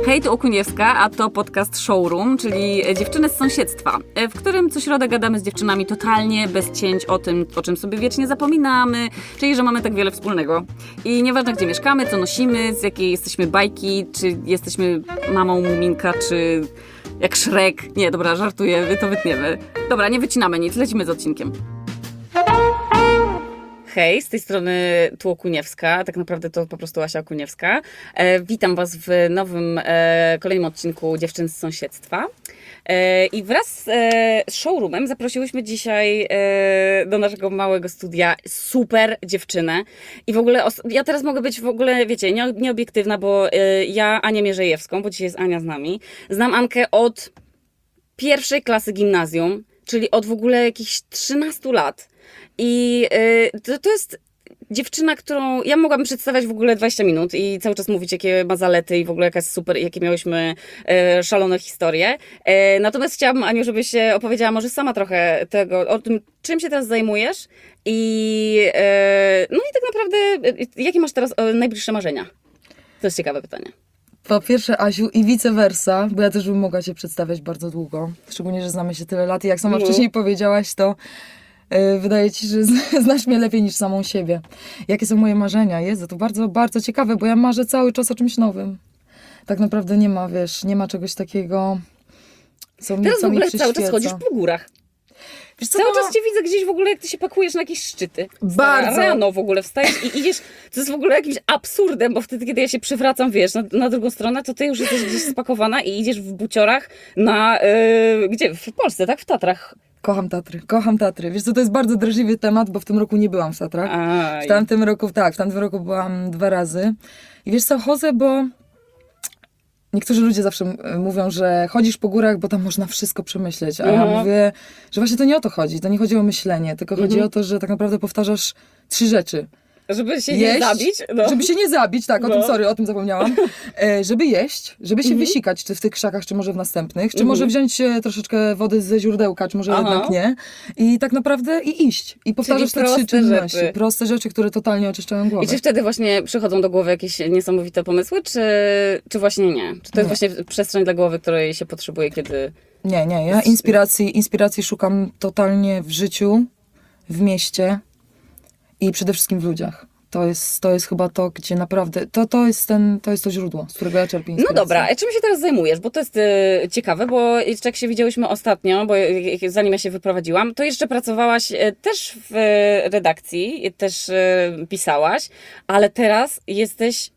Hej, tu Okuniewska, a to podcast Showroom, czyli dziewczyny z sąsiedztwa, w którym co środę gadamy z dziewczynami totalnie bez cięć o tym, o czym sobie wiecznie zapominamy, czyli że mamy tak wiele wspólnego. I nieważne gdzie mieszkamy, co nosimy, z jakiej jesteśmy bajki, czy jesteśmy mamą Muminka, czy jak Shrek. Nie, dobra, żartuję, to wytniemy. Dobra, nie wycinamy nic, lecimy z odcinkiem. Hej, z tej strony tu Okuniewska, tak naprawdę to po prostu Asia Okuniewska. Witam Was w nowym, kolejnym odcinku Dziewczyn z sąsiedztwa. I wraz z Showroomem zaprosiłyśmy dzisiaj do naszego małego studia super dziewczynę. I w ogóle, ja teraz mogę być w ogóle, wiecie, nieobiektywna, bo ja Anię Mierzejewską, bo dzisiaj jest Ania z nami, znam Ankę od pierwszej klasy gimnazjum, czyli od w ogóle jakichś 13 lat. I to jest dziewczyna, którą ja mogłabym przedstawiać w ogóle 20 minut i cały czas mówić, jakie ma zalety i w ogóle jaka jest super, jakie miałyśmy szalone historie. Natomiast chciałabym, Aniu, żebyś się opowiedziała może sama trochę o tym, czym się teraz zajmujesz i no i tak naprawdę, jakie masz teraz najbliższe marzenia? To jest ciekawe pytanie. Po pierwsze, Asiu, i vice versa, bo ja też bym mogła Cię przedstawiać bardzo długo. Szczególnie, że znamy się tyle lat i jak sama wcześniej powiedziałaś, to wydaje Ci, że znasz mnie lepiej niż samą siebie. Jakie są moje marzenia? Jezu, to bardzo, bardzo ciekawe, bo ja marzę cały czas o czymś nowym. Tak naprawdę nie ma, nie ma czegoś takiego, co mi Teraz w ogóle cały przyświeca. czas chodzisz po górach. Wiesz co, Cały czas Cię widzę gdzieś w ogóle, jak Ty się pakujesz na jakieś szczyty. Bardzo. Rano w ogóle wstajesz i idziesz, to jest w ogóle jakimś absurdem, bo wtedy, kiedy ja się przywracam, wiesz, na drugą stronę, to Ty już jesteś gdzieś spakowana i idziesz w buciorach gdzie? W Polsce, tak? W Tatrach. Kocham Tatry, kocham Tatry. Wiesz co, to jest bardzo drażliwy temat, bo w tym roku nie byłam w Tatrach. W tamtym roku byłam 2 razy. I wiesz co, chodzę, bo niektórzy ludzie zawsze mówią, że chodzisz po górach, bo tam można wszystko przemyśleć. A ja mówię, że właśnie to nie o to chodzi. To nie chodzi o myślenie, tylko chodzi o to, że tak naprawdę powtarzasz 3 rzeczy. Żeby się nie zabić? No. Żeby się nie zabić, tak, o tym zapomniałam. Żeby jeść, żeby się wysikać, czy w tych krzakach, czy może w następnych, czy może wziąć troszeczkę wody ze źródełka, czy może jednak nie. I tak naprawdę iść. I powtarzasz te 3 czynności. Proste rzeczy, które totalnie oczyszczają głowę. I czy wtedy właśnie przychodzą do głowy jakieś niesamowite pomysły, czy właśnie nie? Czy to jest właśnie przestrzeń dla głowy, której się potrzebuje, kiedy... Nie. Ja inspiracji szukam totalnie w życiu, w mieście i przede wszystkim w ludziach. To jest chyba to, gdzie naprawdę, to jest to źródło, z którego ja czerpię inspirację. No dobra, a czym się teraz zajmujesz? Bo to jest ciekawe, bo jeszcze jak się widziałyśmy ostatnio, bo zanim ja się wyprowadziłam, to jeszcze pracowałaś też w redakcji, też pisałaś, ale teraz jesteś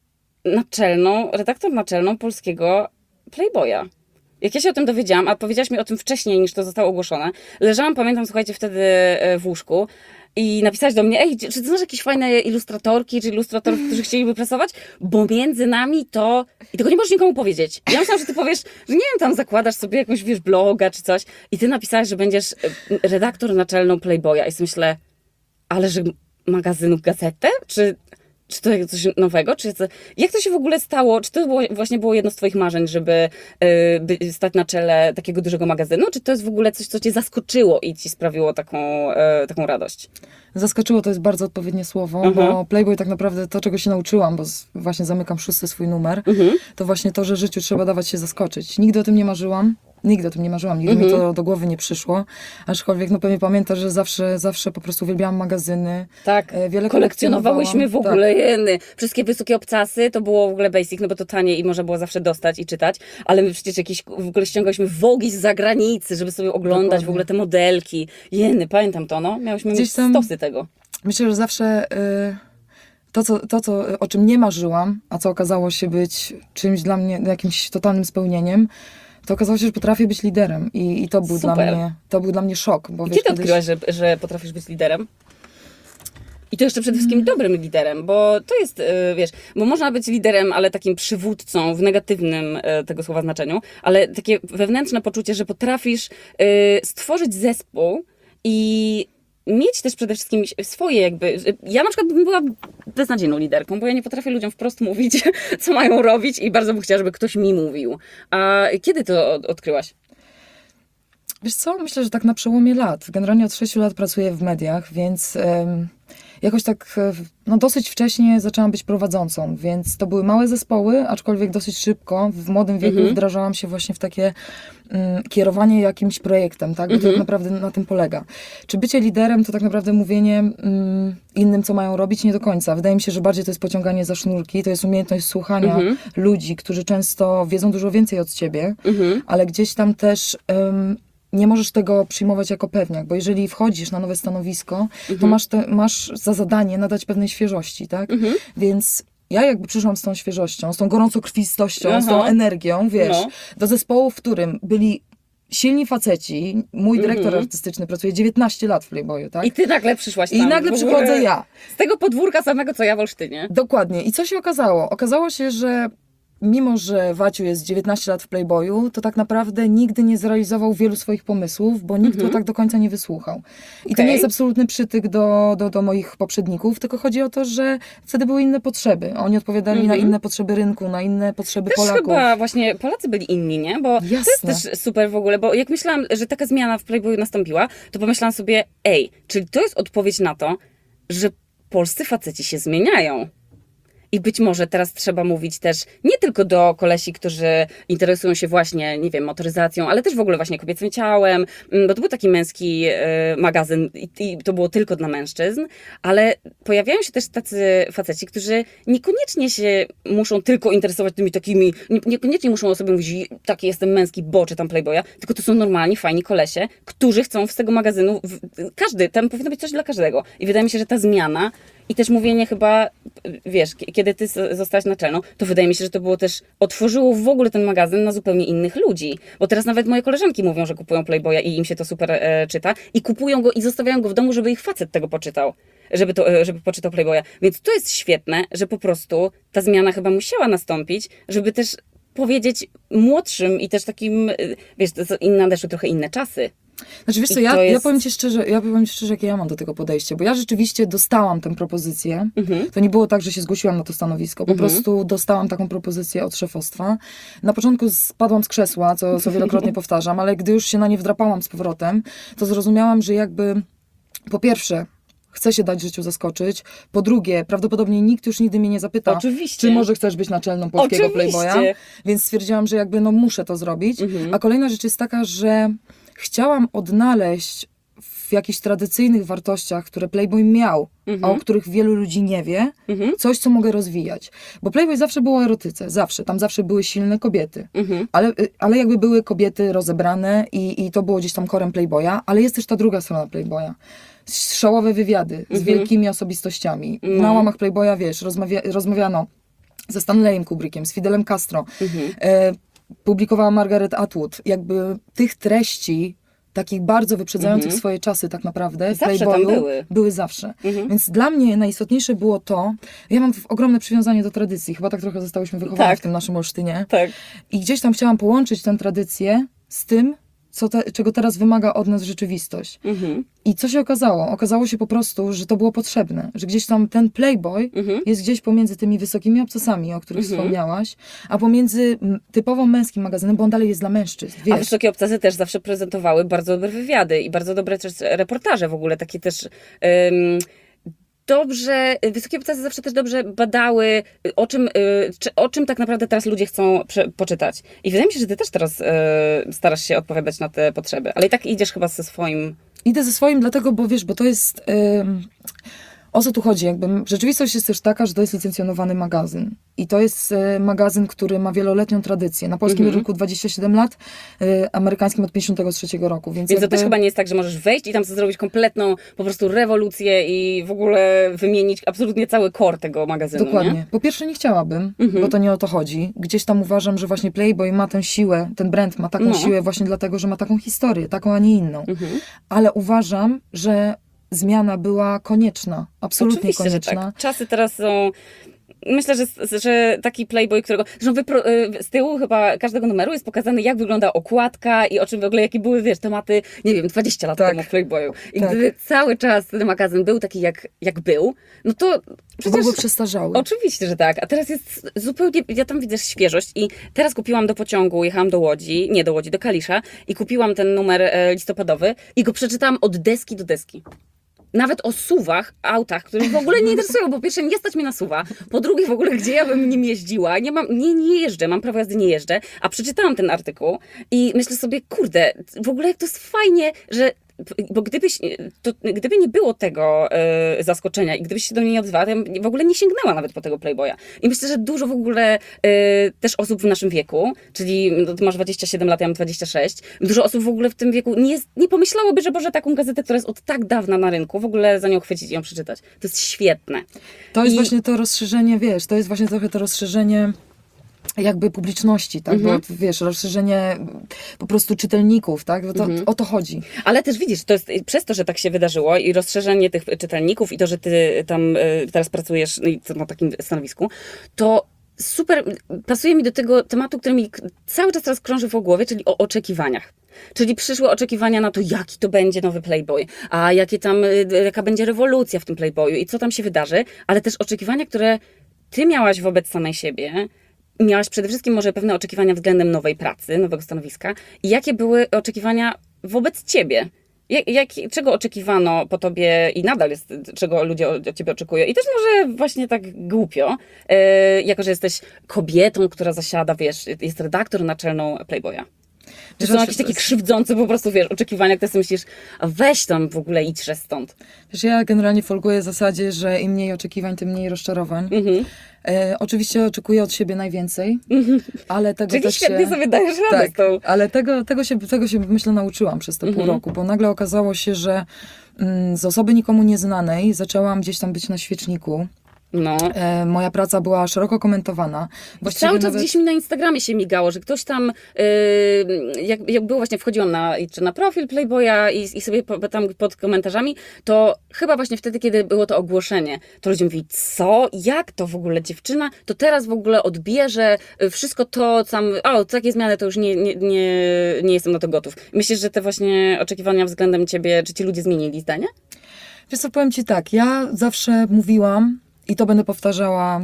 redaktor naczelną polskiego Playboya. Jak ja się o tym dowiedziałam, a powiedziałaś mi o tym wcześniej, niż to zostało ogłoszone, leżałam, pamiętam, słuchajcie, wtedy w łóżku i napisałaś do mnie, ej, czy ty znasz jakieś fajne ilustratorki, czy ilustratorów, którzy chcieliby pracować? Bo między nami to... I tego nie możesz nikomu powiedzieć. Ja myślałam, że ty powiesz, że nie wiem, tam zakładasz sobie jakąś, wiesz, bloga czy coś i ty napisałaś, że będziesz redaktor naczelną Playboya. I sobie myślę, ale że magazynu Gazetę? Czy to jest coś nowego? Jak to się w ogóle stało? Czy to było jedno z twoich marzeń, żeby stać na czele takiego dużego magazynu? Czy to jest w ogóle coś, co cię zaskoczyło i ci sprawiło taką radość? Zaskoczyło to jest bardzo odpowiednie słowo, bo Playboy tak naprawdę to, czego się nauczyłam, bo właśnie zamykam 6. swój numer, to właśnie to, że życiu trzeba dawać się zaskoczyć. Nigdy o tym nie marzyłam, nigdy mi to do głowy nie przyszło, aczkolwiek no pewnie pamiętasz, że zawsze po prostu uwielbiałam magazyny. Tak, wiele kolekcjonowałyśmy w ogóle jeny. Wszystkie wysokie obcasy, to było w ogóle basic, no bo to taniej i można było zawsze dostać i czytać, ale my przecież w ogóle ściągałyśmy Vogue z zagranicy, żeby sobie oglądać w ogóle te modelki. Jeny, pamiętam to, no. Miałyśmy mieć stosy tego. Myślę, że zawsze o czym nie marzyłam, a co okazało się być czymś dla mnie, jakimś totalnym spełnieniem, to okazało się, że potrafię być liderem i to był dla mnie szok. Bo Kiedy odkryłaś, że potrafisz być liderem? I to jeszcze przede wszystkim dobrym liderem, bo to jest, wiesz, bo można być liderem, ale takim przywódcą w negatywnym tego słowa znaczeniu, ale takie wewnętrzne poczucie, że potrafisz stworzyć zespół i mieć też przede wszystkim swoje jakby... Ja na przykład bym była beznadziejną liderką, bo ja nie potrafię ludziom wprost mówić, co mają robić i bardzo bym chciała, żeby ktoś mi mówił. A kiedy to odkryłaś? Wiesz co, myślę, że tak na przełomie lat. Generalnie od 6 lat pracuję w mediach, więc jakoś tak, no dosyć wcześnie zaczęłam być prowadzącą, więc to były małe zespoły, aczkolwiek dosyć szybko, w młodym wieku wdrażałam się właśnie w takie kierowanie jakimś projektem, tak? Bo to tak naprawdę na tym polega. Czy bycie liderem to tak naprawdę mówienie innym, co mają robić? Nie do końca. Wydaje mi się, że bardziej to jest pociąganie za sznurki, to jest umiejętność słuchania ludzi, którzy często wiedzą dużo więcej od ciebie, ale gdzieś tam też nie możesz tego przyjmować jako pewniak, bo jeżeli wchodzisz na nowe stanowisko, to masz za zadanie nadać pewnej świeżości, tak? Więc ja jakby przyszłam z tą świeżością, z tą gorącokrwistością, z tą energią, wiesz, do zespołu, w którym byli silni faceci. Mój dyrektor artystyczny pracuje 19 lat w Playboyu, tak? I ty nagle przyszłaś tam. I nagle przychodzę ja. Z tego podwórka samego, co ja w Olsztynie. Dokładnie. I co się okazało? Okazało się, że mimo że Waciu jest 19 lat w Playboyu, to tak naprawdę nigdy nie zrealizował wielu swoich pomysłów, bo nikt go tak do końca nie wysłuchał. I to nie jest absolutny przytyk do moich poprzedników, tylko chodzi o to, że wtedy były inne potrzeby. Oni odpowiadali na inne potrzeby rynku, na inne potrzeby też Polaków. Chyba właśnie Polacy byli inni, nie? Bo Jasne. to jest też super w ogóle, bo jak myślałam, że taka zmiana w Playboyu nastąpiła, to pomyślałam sobie, czyli to jest odpowiedź na to, że polscy faceci się zmieniają. I być może teraz trzeba mówić też nie tylko do kolesi, którzy interesują się właśnie, nie wiem, motoryzacją, ale też w ogóle właśnie kobiecym ciałem, bo to był taki męski magazyn i to było tylko dla mężczyzn, ale pojawiają się też tacy faceci, którzy niekoniecznie się muszą tylko interesować tymi takimi, niekoniecznie muszą o sobie mówić, taki jestem męski, bo czytam Playboya, tylko to są normalni, fajni kolesie, którzy chcą z tego magazynu, każdy, tam powinno być coś dla każdego. I wydaje mi się, że ta zmiana i też mówienie chyba, wiesz, kiedy ty zostałaś naczelną, to wydaje mi się, że to było też, otworzyło w ogóle ten magazyn na zupełnie innych ludzi. Bo teraz nawet moje koleżanki mówią, że kupują Playboya i im się to super czyta i kupują go i zostawiają go w domu, żeby ich facet tego poczytał. Żeby poczytał Playboya. Więc to jest świetne, że po prostu ta zmiana chyba musiała nastąpić, żeby też powiedzieć młodszym i też takim, wiesz, nadeszły trochę inne czasy. Znaczy wiesz co, ja powiem ci szczerze, jakie ja mam do tego podejście, bo ja rzeczywiście dostałam tę propozycję. To nie było tak, że się zgłosiłam na to stanowisko, po prostu dostałam taką propozycję od szefostwa. Na początku spadłam z krzesła, co wielokrotnie powtarzam, ale gdy już się na nie wdrapałam z powrotem, to zrozumiałam, że jakby po pierwsze chcę się dać życiu zaskoczyć. Po drugie, prawdopodobnie nikt już nigdy mnie nie zapyta, czy może chcesz być naczelną polskiego Playboya. Więc stwierdziłam, że jakby muszę to zrobić. A kolejna rzecz jest taka, że chciałam odnaleźć w jakichś tradycyjnych wartościach, które Playboy miał, a o których wielu ludzi nie wie, coś, co mogę rozwijać. Bo Playboy zawsze było o erotyce, zawsze. Tam zawsze były silne kobiety. Ale jakby były kobiety rozebrane i to było gdzieś tam korem Playboya, ale jest też ta druga strona Playboya. Szałowe wywiady z wielkimi osobistościami. Na łamach Playboya, wiesz, rozmawiano ze Stanleyem Kubrickiem, z Fidelem Castro. Publikowała Margaret Atwood. Jakby tych treści, takich bardzo wyprzedzających swoje czasy tak naprawdę, w Playboyu były zawsze. Więc dla mnie najistotniejsze było to, ja mam ogromne przywiązanie do tradycji, chyba tak trochę zostałyśmy wychowane w tym naszym Olsztynie. I gdzieś tam chciałam połączyć tę tradycję z tym, czego teraz wymaga od nas rzeczywistość. I co się okazało? Okazało się po prostu, że to było potrzebne, że gdzieś tam ten Playboy jest gdzieś pomiędzy tymi wysokimi obcasami, o których wspomniałaś, a pomiędzy typowo męskim magazynem, bo on dalej jest dla mężczyzn. Wiesz. A wysokie obcasy też zawsze prezentowały bardzo dobre wywiady i bardzo dobre też reportaże w ogóle, takie też... Dobrze, wysokie obcasy zawsze też dobrze badały, o czym tak naprawdę teraz ludzie chcą poczytać. I wydaje mi się, że ty też teraz starasz się odpowiadać na te potrzeby, ale i tak idziesz chyba ze swoim... Idę ze swoim, dlatego, bo wiesz, bo to jest... O co tu chodzi? Jakby rzeczywistość jest też taka, że to jest licencjonowany magazyn. I to jest magazyn, który ma wieloletnią tradycję. Na polskim rynku 27 lat, amerykańskim od 53 roku. Więc to też chyba nie jest tak, że możesz wejść i tam zrobić kompletną po prostu rewolucję i w ogóle wymienić absolutnie cały core tego magazynu. Dokładnie. Nie? Po pierwsze nie chciałabym, bo to nie o to chodzi. Gdzieś tam uważam, że właśnie Playboy ma tę siłę, ten brand ma taką siłę właśnie dlatego, że ma taką historię, taką, a nie inną. Ale uważam, że zmiana była konieczna, absolutnie oczywiście, konieczna. Że tak. Czasy teraz są... Myślę, że taki Playboy, którego... z tyłu chyba każdego numeru jest pokazane, jak wygląda okładka i o czym w ogóle, jakie były, wiesz, tematy, nie wiem, 20 lat temu w Playboyu. I gdyby cały czas ten magazyn był taki, jak był, no to przecież... Byłby przestarzały. Oczywiście, że tak. A teraz jest zupełnie... Ja tam widzę świeżość i teraz kupiłam do pociągu, jechałam do Łodzi, nie do Łodzi, do Kalisza i kupiłam ten numer listopadowy i go przeczytałam od deski do deski. nawet o SUV-ach, autach, które w ogóle nie interesują, bo pierwsze nie stać mnie na SUV-a, po drugie w ogóle gdzie ja bym nim jeździła, nie jeżdżę, mam prawo jazdy, nie jeżdżę, a przeczytałam ten artykuł i myślę sobie, kurde, w ogóle jak to jest fajnie, że bo gdyby nie było tego zaskoczenia i gdybyś się do mnie nie odezwała, to ja w ogóle nie sięgnęła nawet po tego Playboya. I myślę, że dużo w ogóle też osób w naszym wieku, czyli no, ty masz 27 lat, ja mam 26, dużo osób w ogóle w tym wieku nie pomyślałoby, że Boże, taką gazetę, która jest od tak dawna na rynku, w ogóle za nią chwycić i ją przeczytać. To jest świetne. To jest właśnie to rozszerzenie, wiesz, to jest właśnie trochę to rozszerzenie jakby publiczności, tak, bo wiesz, rozszerzenie po prostu czytelników, tak, bo o to chodzi. Ale też widzisz, to jest przez to, że tak się wydarzyło i rozszerzenie tych czytelników i to, że ty tam teraz pracujesz na takim stanowisku, to super pasuje mi do tego tematu, który mi cały czas teraz krąży w głowie, czyli o oczekiwaniach. Czyli przyszłe oczekiwania na to, jaki to będzie nowy Playboy, a jaka będzie rewolucja w tym Playboyu i co tam się wydarzy, ale też oczekiwania, które ty miałaś wobec samej siebie. Miałaś przede wszystkim może pewne oczekiwania względem nowej pracy, nowego stanowiska. I jakie były oczekiwania wobec ciebie? Czego oczekiwano po tobie i nadal jest, czego ludzie od ciebie oczekują? I też może właśnie tak głupio, jako że jesteś kobietą, która zasiada, wiesz, jest redaktor naczelną Playboya. Czy są jakieś takie krzywdzące po prostu, wiesz, oczekiwania, które sobie myślisz, a weź tam w ogóle idźże stąd. Wiesz, ja generalnie folguję w zasadzie, że im mniej oczekiwań, tym mniej rozczarowań. Oczywiście oczekuję od siebie najwięcej, ale tego Czyli też świetnie sobie dajesz radę tak, z tą. ale tego się myślę nauczyłam przez te pół roku, bo nagle okazało się, że z osoby nikomu nieznanej zaczęłam gdzieś tam być na świeczniku. No. Moja praca była szeroko komentowana. Cały czas gdzieś mi na Instagramie się migało, że ktoś tam, jak było właśnie, wchodziłam na profil Playboya i sobie tam pod komentarzami, to chyba właśnie wtedy, kiedy było to ogłoszenie, to ludzie mówili, co? Jak to w ogóle dziewczyna? To teraz w ogóle odbierze wszystko to, takie zmiany, to już nie jestem na to gotów. Myślisz, że te właśnie oczekiwania względem ciebie, czy ci ludzie zmienili zdanie? Wiesz co, powiem ci tak, ja zawsze mówiłam, i to będę powtarzała,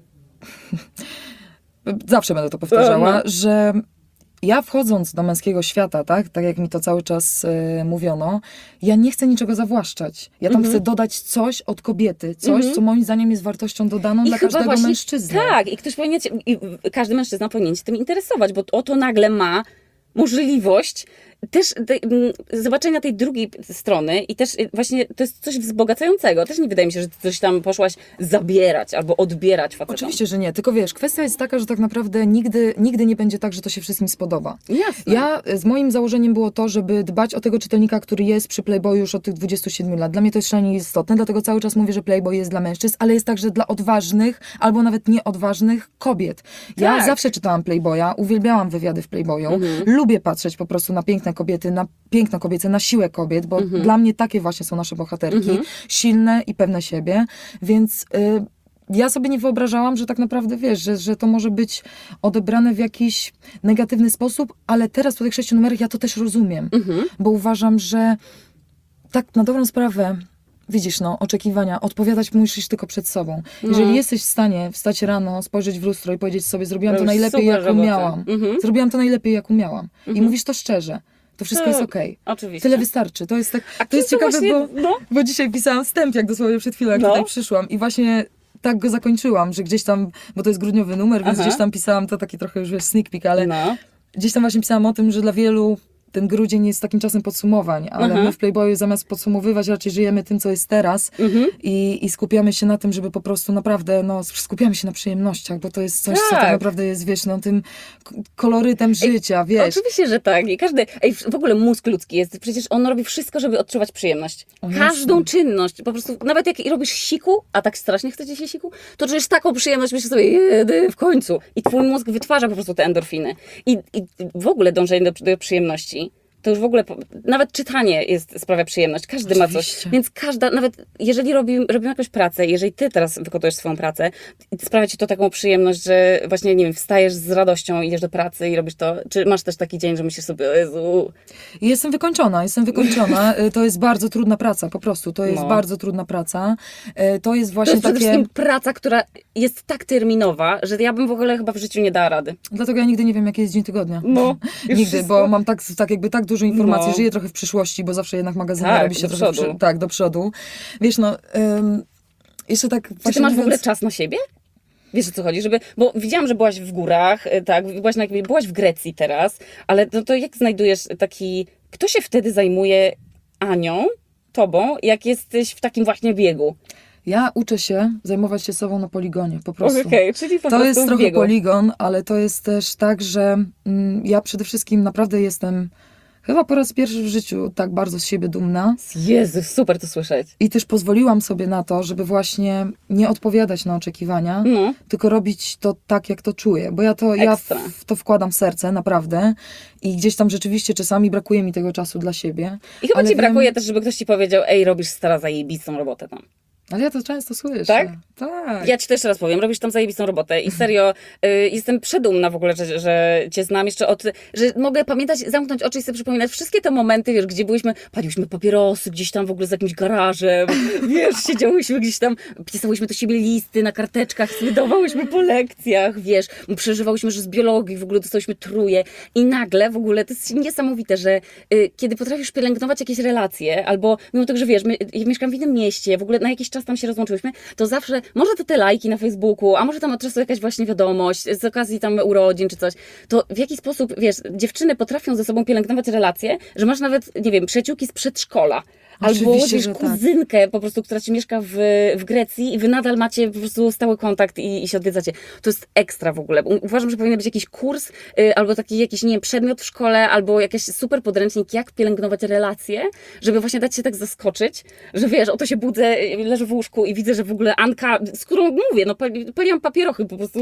zawsze będę to powtarzała, że ja wchodząc do męskiego świata, tak jak mi to cały czas mówiono, ja nie chcę niczego zawłaszczać. Ja tam chcę dodać coś od kobiety, coś, co moim zdaniem jest wartością dodaną dla każdego mężczyzny. Tak, i każdy mężczyzna powinien się tym interesować, bo oto nagle ma możliwość też zobaczenia tej drugiej strony i też właśnie to jest coś wzbogacającego. Też nie wydaje mi się, że ty coś tam poszłaś zabierać albo odbierać facetom. Oczywiście, że nie. Tylko wiesz, kwestia jest taka, że tak naprawdę nigdy nie będzie tak, że to się wszystkim spodoba. Jasne. Z moim założeniem było to, żeby dbać o tego czytelnika, który jest przy Playboyu już od tych 27 lat. Dla mnie to jest szalenie istotne, dlatego cały czas mówię, że Playboy jest dla mężczyzn, ale jest także dla odważnych albo nawet nieodważnych kobiet. Ja zawsze czytałam Playboya, uwielbiałam wywiady w Playboyu, lubię patrzeć po prostu na piękne kobiety, na piękno kobiece, na siłę kobiet, bo dla mnie takie właśnie są nasze bohaterki, silne i pewne siebie, więc ja sobie nie wyobrażałam, że tak naprawdę, wiesz, że to może być odebrane w jakiś negatywny sposób, ale teraz po tych 6 numerach ja to też rozumiem, bo uważam, że tak na dobrą sprawę, widzisz, oczekiwania, odpowiadać musisz tylko przed sobą. Jeżeli jesteś w stanie wstać rano, spojrzeć w lustro i powiedzieć sobie, zrobiłam to najlepiej, jak umiałam. Zrobiłam to najlepiej, jak umiałam. I mówisz to szczerze. To wszystko jest okej. Oczywiście. Tyle wystarczy. To jest tak, to jest ciekawe, właśnie, bo dzisiaj pisałam wstęp, jak dosłownie przed chwilą, jak tutaj przyszłam. I właśnie tak go zakończyłam, że gdzieś tam, bo to jest grudniowy numer, więc gdzieś tam pisałam, to taki trochę już wiesz, sneak peek, ale gdzieś tam właśnie pisałam o tym, że dla wielu ten grudzień jest takim czasem podsumowań, ale my w Playboyu zamiast podsumowywać raczej żyjemy tym, co jest teraz i skupiamy się na tym, żeby po prostu naprawdę, skupiamy się na przyjemnościach, bo to jest coś, co tak naprawdę jest, wiesz, tym kolorytem życia, wiesz. Oczywiście, że tak. I w ogóle mózg ludzki jest, przecież on robi wszystko, żeby odczuwać przyjemność. Każdą czynność, po prostu, nawet jak robisz siku, a tak strasznie chcecie się siku, to czujesz taką przyjemność, myślisz sobie, w końcu. I twój mózg wytwarza po prostu te endorfiny. I w ogóle dążenie do przyjemności, to już w ogóle, nawet czytanie sprawia przyjemność. Każdy ma coś. Więc nawet jeżeli robimy jakąś pracę, jeżeli ty teraz wykonujesz swoją pracę, sprawia ci to taką przyjemność, że właśnie, nie wiem, wstajesz z radością, idziesz do pracy i robisz to. Czy masz też taki dzień, że myślisz sobie, o Jezu. Jestem wykończona. To jest bardzo trudna praca, po prostu. To jest bardzo trudna praca. To jest właśnie przede wszystkim praca, która jest tak terminowa, że ja bym w ogóle chyba w życiu nie dała rady. Dlatego ja nigdy nie wiem, jaki jest dzień tygodnia. Nigdy, bo mam tak dużo dużo informacji, No. żyję trochę w przyszłości, bo zawsze jednak magazyny Tak, robi się do trochę przodu. tak, do przodu. Wiesz, no, jeszcze tak Czy ty właśnie masz w ogóle mówiąc- czas na siebie? Wiesz, o co chodzi? Bo widziałam, że byłaś w górach, tak, byłaś w Grecji teraz, ale to jak znajdujesz taki... Kto się wtedy zajmuje Anią, tobą, jak jesteś w takim właśnie biegu? Ja uczę się zajmować się sobą na poligonie, po prostu. Okej, czyli po To prostu jest w trochę biegu. poligon, ale to jest też tak, że ja przede wszystkim naprawdę jestem chyba po raz pierwszy w życiu tak bardzo z siebie dumna Jezu, super to słyszeć. i też pozwoliłam sobie na to, żeby właśnie nie odpowiadać na oczekiwania, No. tylko robić to tak, jak to czuję, bo ja Ekstra. w to wkładam serce, naprawdę, i gdzieś tam rzeczywiście czasami brakuje mi tego czasu dla siebie. I chyba ale ci wiem- brakuje też, żeby ktoś ci powiedział, ej, robisz stara zajebistą robotę tam. Ale ja to często słyszę. Tak? Tak. Ja ci to jeszcze raz powiem, robisz tam zajebistą robotę i serio jestem przedumna w ogóle, że cię znam jeszcze że mogę pamiętać, zamknąć oczy i sobie przypominać wszystkie te momenty, wiesz, gdzie paliłyśmy papierosy gdzieś tam w ogóle z jakimś garażem, wiesz, siedziałyśmy gdzieś tam, pisałyśmy do siebie listy na karteczkach, wydawałyśmy po lekcjach, wiesz, przeżywałyśmy, że z biologii w ogóle dostałyśmy truje i nagle w ogóle to jest niesamowite, że kiedy potrafisz pielęgnować jakieś relacje, albo mimo tego, że wiesz, ja mieszkam w innym mieście, w ogóle na jakiś czas tam się rozłączyłyśmy, to zawsze, może to te lajki na Facebooku, a może tam od czasu jakaś właśnie wiadomość, z okazji tam urodzin czy coś, to w jaki sposób, wiesz, dziewczyny potrafią ze sobą pielęgnować relacje, że masz nawet, nie wiem, przyjaciółki z przedszkola, albo Oczywiście, wiesz, że tak. kuzynkę po prostu, która ci mieszka w Grecji i wy nadal macie po prostu stały kontakt i się odwiedzacie. To jest ekstra w ogóle. Uważam, że powinien być jakiś kurs, albo taki jakiś, nie wiem, przedmiot w szkole, albo jakiś super podręcznik, jak pielęgnować relacje, żeby właśnie dać się tak zaskoczyć, że wiesz, oto się budzę, leżę w łóżku i widzę, że w ogóle Anka, z którą mówię, no paliłam papierochy po prostu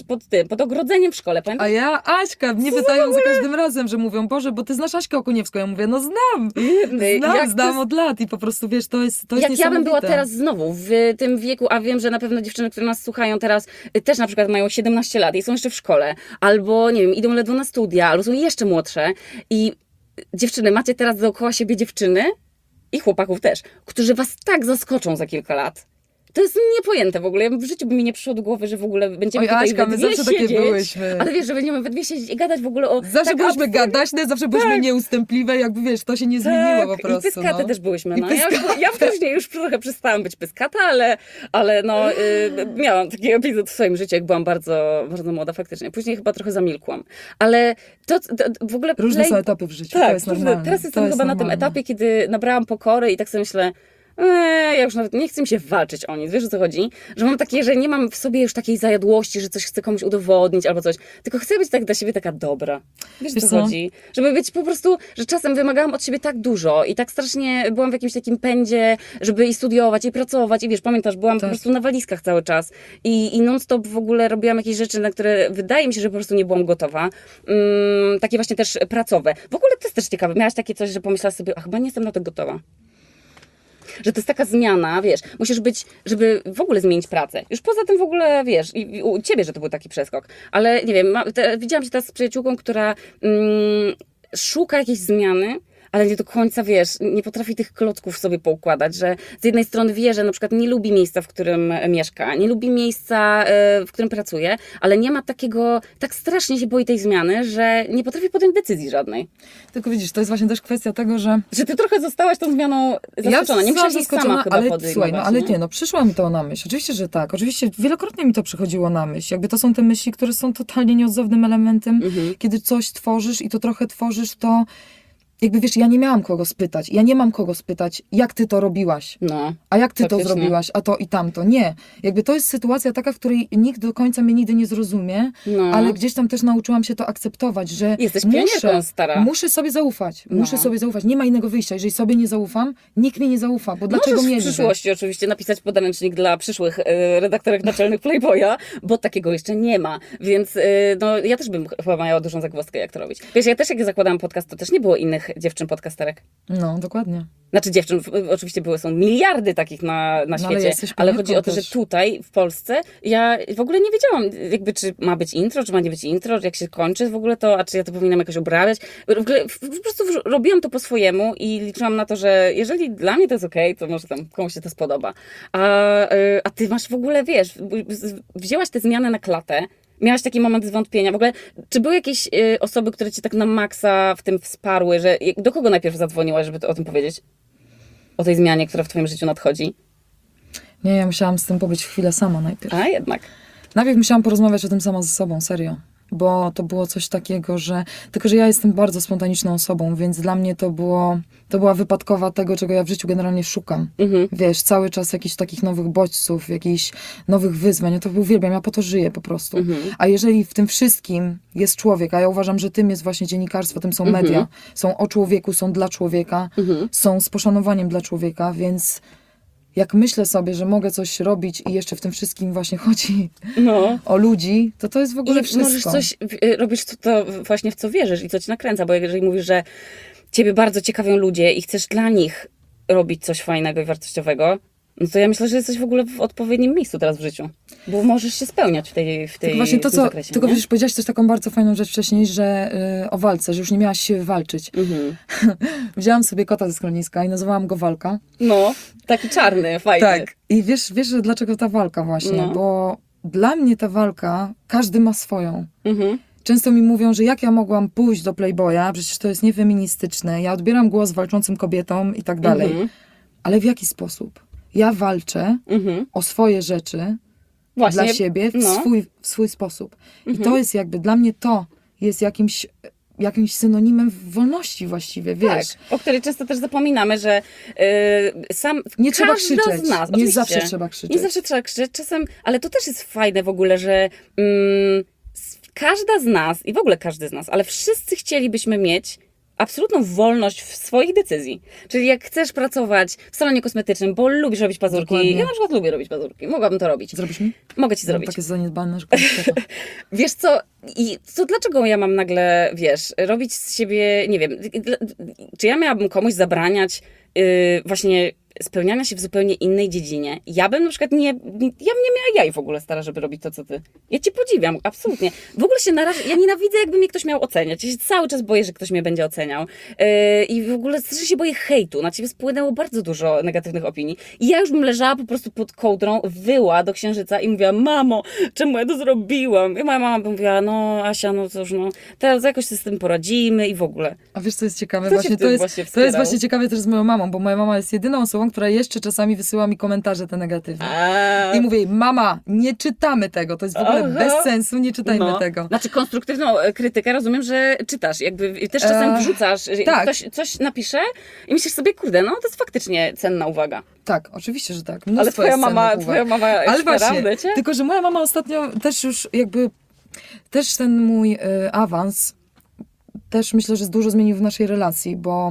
pod ogrodzeniem w szkole, pamiętasz? A ja, Aśka, mnie pytają za każdym razem, że mówią, Boże, bo ty znasz Aśkę Okuniewską. Ja mówię, no znam, Jak znam to od lat i po prostu, wiesz, to jest Jak ja bym niesamowite. była teraz znowu w tym wieku, a wiem, że na pewno dziewczyny, które nas słuchają teraz, też na przykład mają 17 lat i są jeszcze w szkole, albo nie wiem, idą ledwo na studia, albo są jeszcze młodsze i dziewczyny, macie teraz dookoła siebie dziewczyny i chłopaków też, którzy was tak zaskoczą za kilka lat. To jest niepojęte w ogóle. W życiu by mi nie przyszło do głowy, że w ogóle będziemy Oj, tutaj Aśka, we my dwie zawsze takie siedzieć, byłyśmy. ale wiesz, że będziemy we dwie siedzieć i gadać w ogóle o... Zawsze tak byliśmy gadaśne, zawsze byliśmy Tak. nieustępliwe, jakby wiesz, to się nie zmieniło po prostu. I pyskate no. też byłyśmy. I No. Ja wcześniej już trochę przestałam być pyskata, ale no, miałam taki epizod w swoim życiu, jak byłam bardzo, bardzo młoda faktycznie. Później chyba trochę zamilkłam. Ale to w ogóle... Różne są etapy w życiu, Tak, to jest normalne. teraz jestem To chyba na tym normalne. etapie, kiedy nabrałam pokory i tak sobie myślę, ja już nawet nie chcę mi się walczyć o nic, wiesz o co chodzi? Że mam takie, że nie mam w sobie już takiej zajadłości, że coś chcę komuś udowodnić albo coś, tylko chcę być tak dla siebie taka dobra. Wiesz o Wiesz co co? chodzi? Żeby być po prostu, że czasem wymagałam od siebie tak dużo i tak strasznie byłam w jakimś takim pędzie, żeby i studiować, i pracować, i wiesz, pamiętasz, byłam po Tak. prostu na walizkach cały czas i non-stop w ogóle robiłam jakieś rzeczy, na które wydaje mi się, że po prostu nie byłam gotowa. Takie właśnie też pracowe. W ogóle to jest też ciekawe. Miałaś takie coś, że pomyślałaś sobie, a chyba nie jestem na to gotowa. Że to jest taka zmiana, wiesz, musisz być, żeby w ogóle zmienić pracę. Już poza tym w ogóle, wiesz, i u ciebie, że to był taki przeskok. Ale nie wiem, widziałam się teraz z przyjaciółką, która szuka jakiejś zmiany, ale nie do końca, wiesz, nie potrafi tych klocków sobie poukładać, że z jednej strony wie, że na przykład nie lubi miejsca, w którym mieszka, nie lubi miejsca, w którym pracuje, ale nie ma takiego, tak strasznie się boi tej zmiany, że nie potrafi podjąć decyzji żadnej. Tylko widzisz, to jest właśnie też kwestia tego, że Że ty trochę zostałaś tą zmianą zaskoczona. Nie musiałaś jej sama chyba ale podejmować. słuchaj, no ale nie, no przyszło mi to na myśl. Oczywiście, że tak. Oczywiście wielokrotnie mi to przychodziło na myśl. Jakby to są te myśli, które są totalnie nieodzownym elementem. Kiedy coś tworzysz i to trochę tworzysz, to jakby wiesz, ja nie miałam kogo spytać. Ja nie mam kogo spytać, jak ty to robiłaś. No. A jak ty to Faktycznie. zrobiłaś, a to i tamto. Nie. Jakby to jest sytuacja taka, w której nikt do końca mnie nigdy nie zrozumie, No. ale gdzieś tam też nauczyłam się to akceptować, że Jesteś pionierką, stara. muszę sobie zaufać. Muszę No. sobie zaufać. Nie ma innego wyjścia. Jeżeli sobie nie zaufam, nikt mi nie zaufa, bo dlaczego Możesz w mieliby? przyszłości oczywiście napisać podręcznik dla przyszłych redaktorek naczelnych Playboya, bo takiego jeszcze nie ma. Więc no, ja też bym chyba miała dużą zagwozdkę, jak to robić. Wiesz, ja też jak zakładałam podcast, to też nie było innych dziewczyn podcasterek. No, dokładnie. Znaczy dziewczyn, oczywiście są miliardy takich na ale świecie, jesteś ale pionierką chodzi o to, też. że tutaj w Polsce ja w ogóle nie wiedziałam, jakby czy ma być intro, czy ma nie być intro, jak się kończy w ogóle to, a czy ja to powinnam jakoś obrabiać. W ogóle po prostu robiłam to po swojemu i liczyłam na to, że jeżeli dla mnie to jest okej, to może tam komuś się to spodoba. A ty masz w ogóle, wiesz, wzięłaś tę zmianę na klatę, Miałaś taki moment zwątpienia? W ogóle, czy były jakieś osoby, które cię tak na maksa w tym wsparły, że do kogo najpierw zadzwoniłaś, żeby o tym powiedzieć? O tej zmianie, która w twoim życiu nadchodzi? Nie, ja musiałam z tym pobyć chwilę sama najpierw. A jednak. Najpierw musiałam porozmawiać o tym sama ze sobą, serio. Bo to było coś takiego, że... Tylko, że ja jestem bardzo spontaniczną osobą, więc dla mnie to była wypadkowa tego, czego ja w życiu generalnie szukam. Wiesz, cały czas jakichś takich nowych bodźców, jakichś nowych wyzwań. Ja to uwielbiam, ja po to żyję po prostu. A jeżeli w tym wszystkim jest człowiek, a ja uważam, że tym jest właśnie dziennikarstwo, tym są media, są o człowieku, są dla człowieka, są z poszanowaniem dla człowieka, więc... Jak myślę sobie, że mogę coś robić i jeszcze w tym wszystkim właśnie chodzi o ludzi, to jest w ogóle wszystko. Możesz coś, robisz to właśnie w co wierzysz i co ci nakręca, bo jeżeli mówisz, że ciebie bardzo ciekawią ludzie i chcesz dla nich robić coś fajnego i wartościowego, no to ja myślę, że jesteś w ogóle w odpowiednim miejscu teraz w życiu, bo możesz się spełniać w tej właśnie to, w tym zakresie. tylko wiesz, powiedziałaś też taką bardzo fajną rzecz wcześniej, że o walce, że już nie miałaś siły walczyć. Wzięłam sobie kota ze schroniska i nazwałam go Walka. No, taki czarny, fajny. Tak. I wiesz, że dlaczego ta walka właśnie? Bo dla mnie ta walka, każdy ma swoją. Często mi mówią, że jak ja mogłam pójść do Playboya, przecież to jest niefeministyczne, ja odbieram głos walczącym kobietom i tak dalej. Ale w jaki sposób? Ja walczę o swoje rzeczy Właśnie, dla siebie w swój sposób. I to jest jakby, dla mnie to jest jakimś synonimem wolności właściwie, wiesz. Tak, o której często też zapominamy, że nie trzeba krzyczeć. Z nas, nie zawsze trzeba krzyczeć. Nie zawsze trzeba krzyczeć, czasem, ale to też jest fajne w ogóle, że każda z nas i w ogóle każdy z nas, ale wszyscy chcielibyśmy mieć absolutną wolność w swoich decyzji. Czyli jak chcesz pracować w salonie kosmetycznym, bo lubisz robić pazurki. Dokładnie. Ja na przykład lubię robić pazurki. Mogłabym to robić. Zrobisz mi? Mogę ci zrobić. Takie zaniedbane, że koniec. Wiesz co, i to dlaczego ja mam nagle, wiesz, robić z siebie, nie wiem, czy ja miałabym komuś zabraniać właśnie spełniania się w zupełnie innej dziedzinie. Ja bym na przykład ja bym nie miała jaj w ogóle, stara, żeby robić to, co ty. Ja cię podziwiam, absolutnie. W ogóle się ja nienawidzę, jakby mnie ktoś miał oceniać. Ja się cały czas boję, że ktoś mnie będzie oceniał. I w ogóle strasznie się boję hejtu. Na ciebie spłynęło bardzo dużo negatywnych opinii. I ja już bym leżała po prostu pod kołdrą, wyła do księżyca i mówiła, mamo, czemu ja to zrobiłam? I moja mama by mówiła, no Asia, no cóż, no, teraz jakoś się z tym poradzimy i w ogóle. A wiesz, co jest ciekawe? Kto Właśnie cię w tym właśnie to jest wspierał? właśnie ciekawe też z moją mamą, bo moja mama jest jedyną osobą, która jeszcze czasami wysyła mi komentarze te negatywne. I mówię jej, mama, nie czytamy tego, to jest w ogóle bez sensu, nie czytajmy tego. Znaczy konstruktywną krytykę rozumiem, że czytasz, jakby też czasem wrzucasz, że tak. ktoś coś napisze i myślisz sobie, kurde, no to jest faktycznie cenna uwaga. Tak, oczywiście, że tak. Ale twoja mama Ale właśnie, wiecie? tylko że moja mama ostatnio też już jakby, też ten mój awans, też myślę, że dużo zmienił w naszej relacji, bo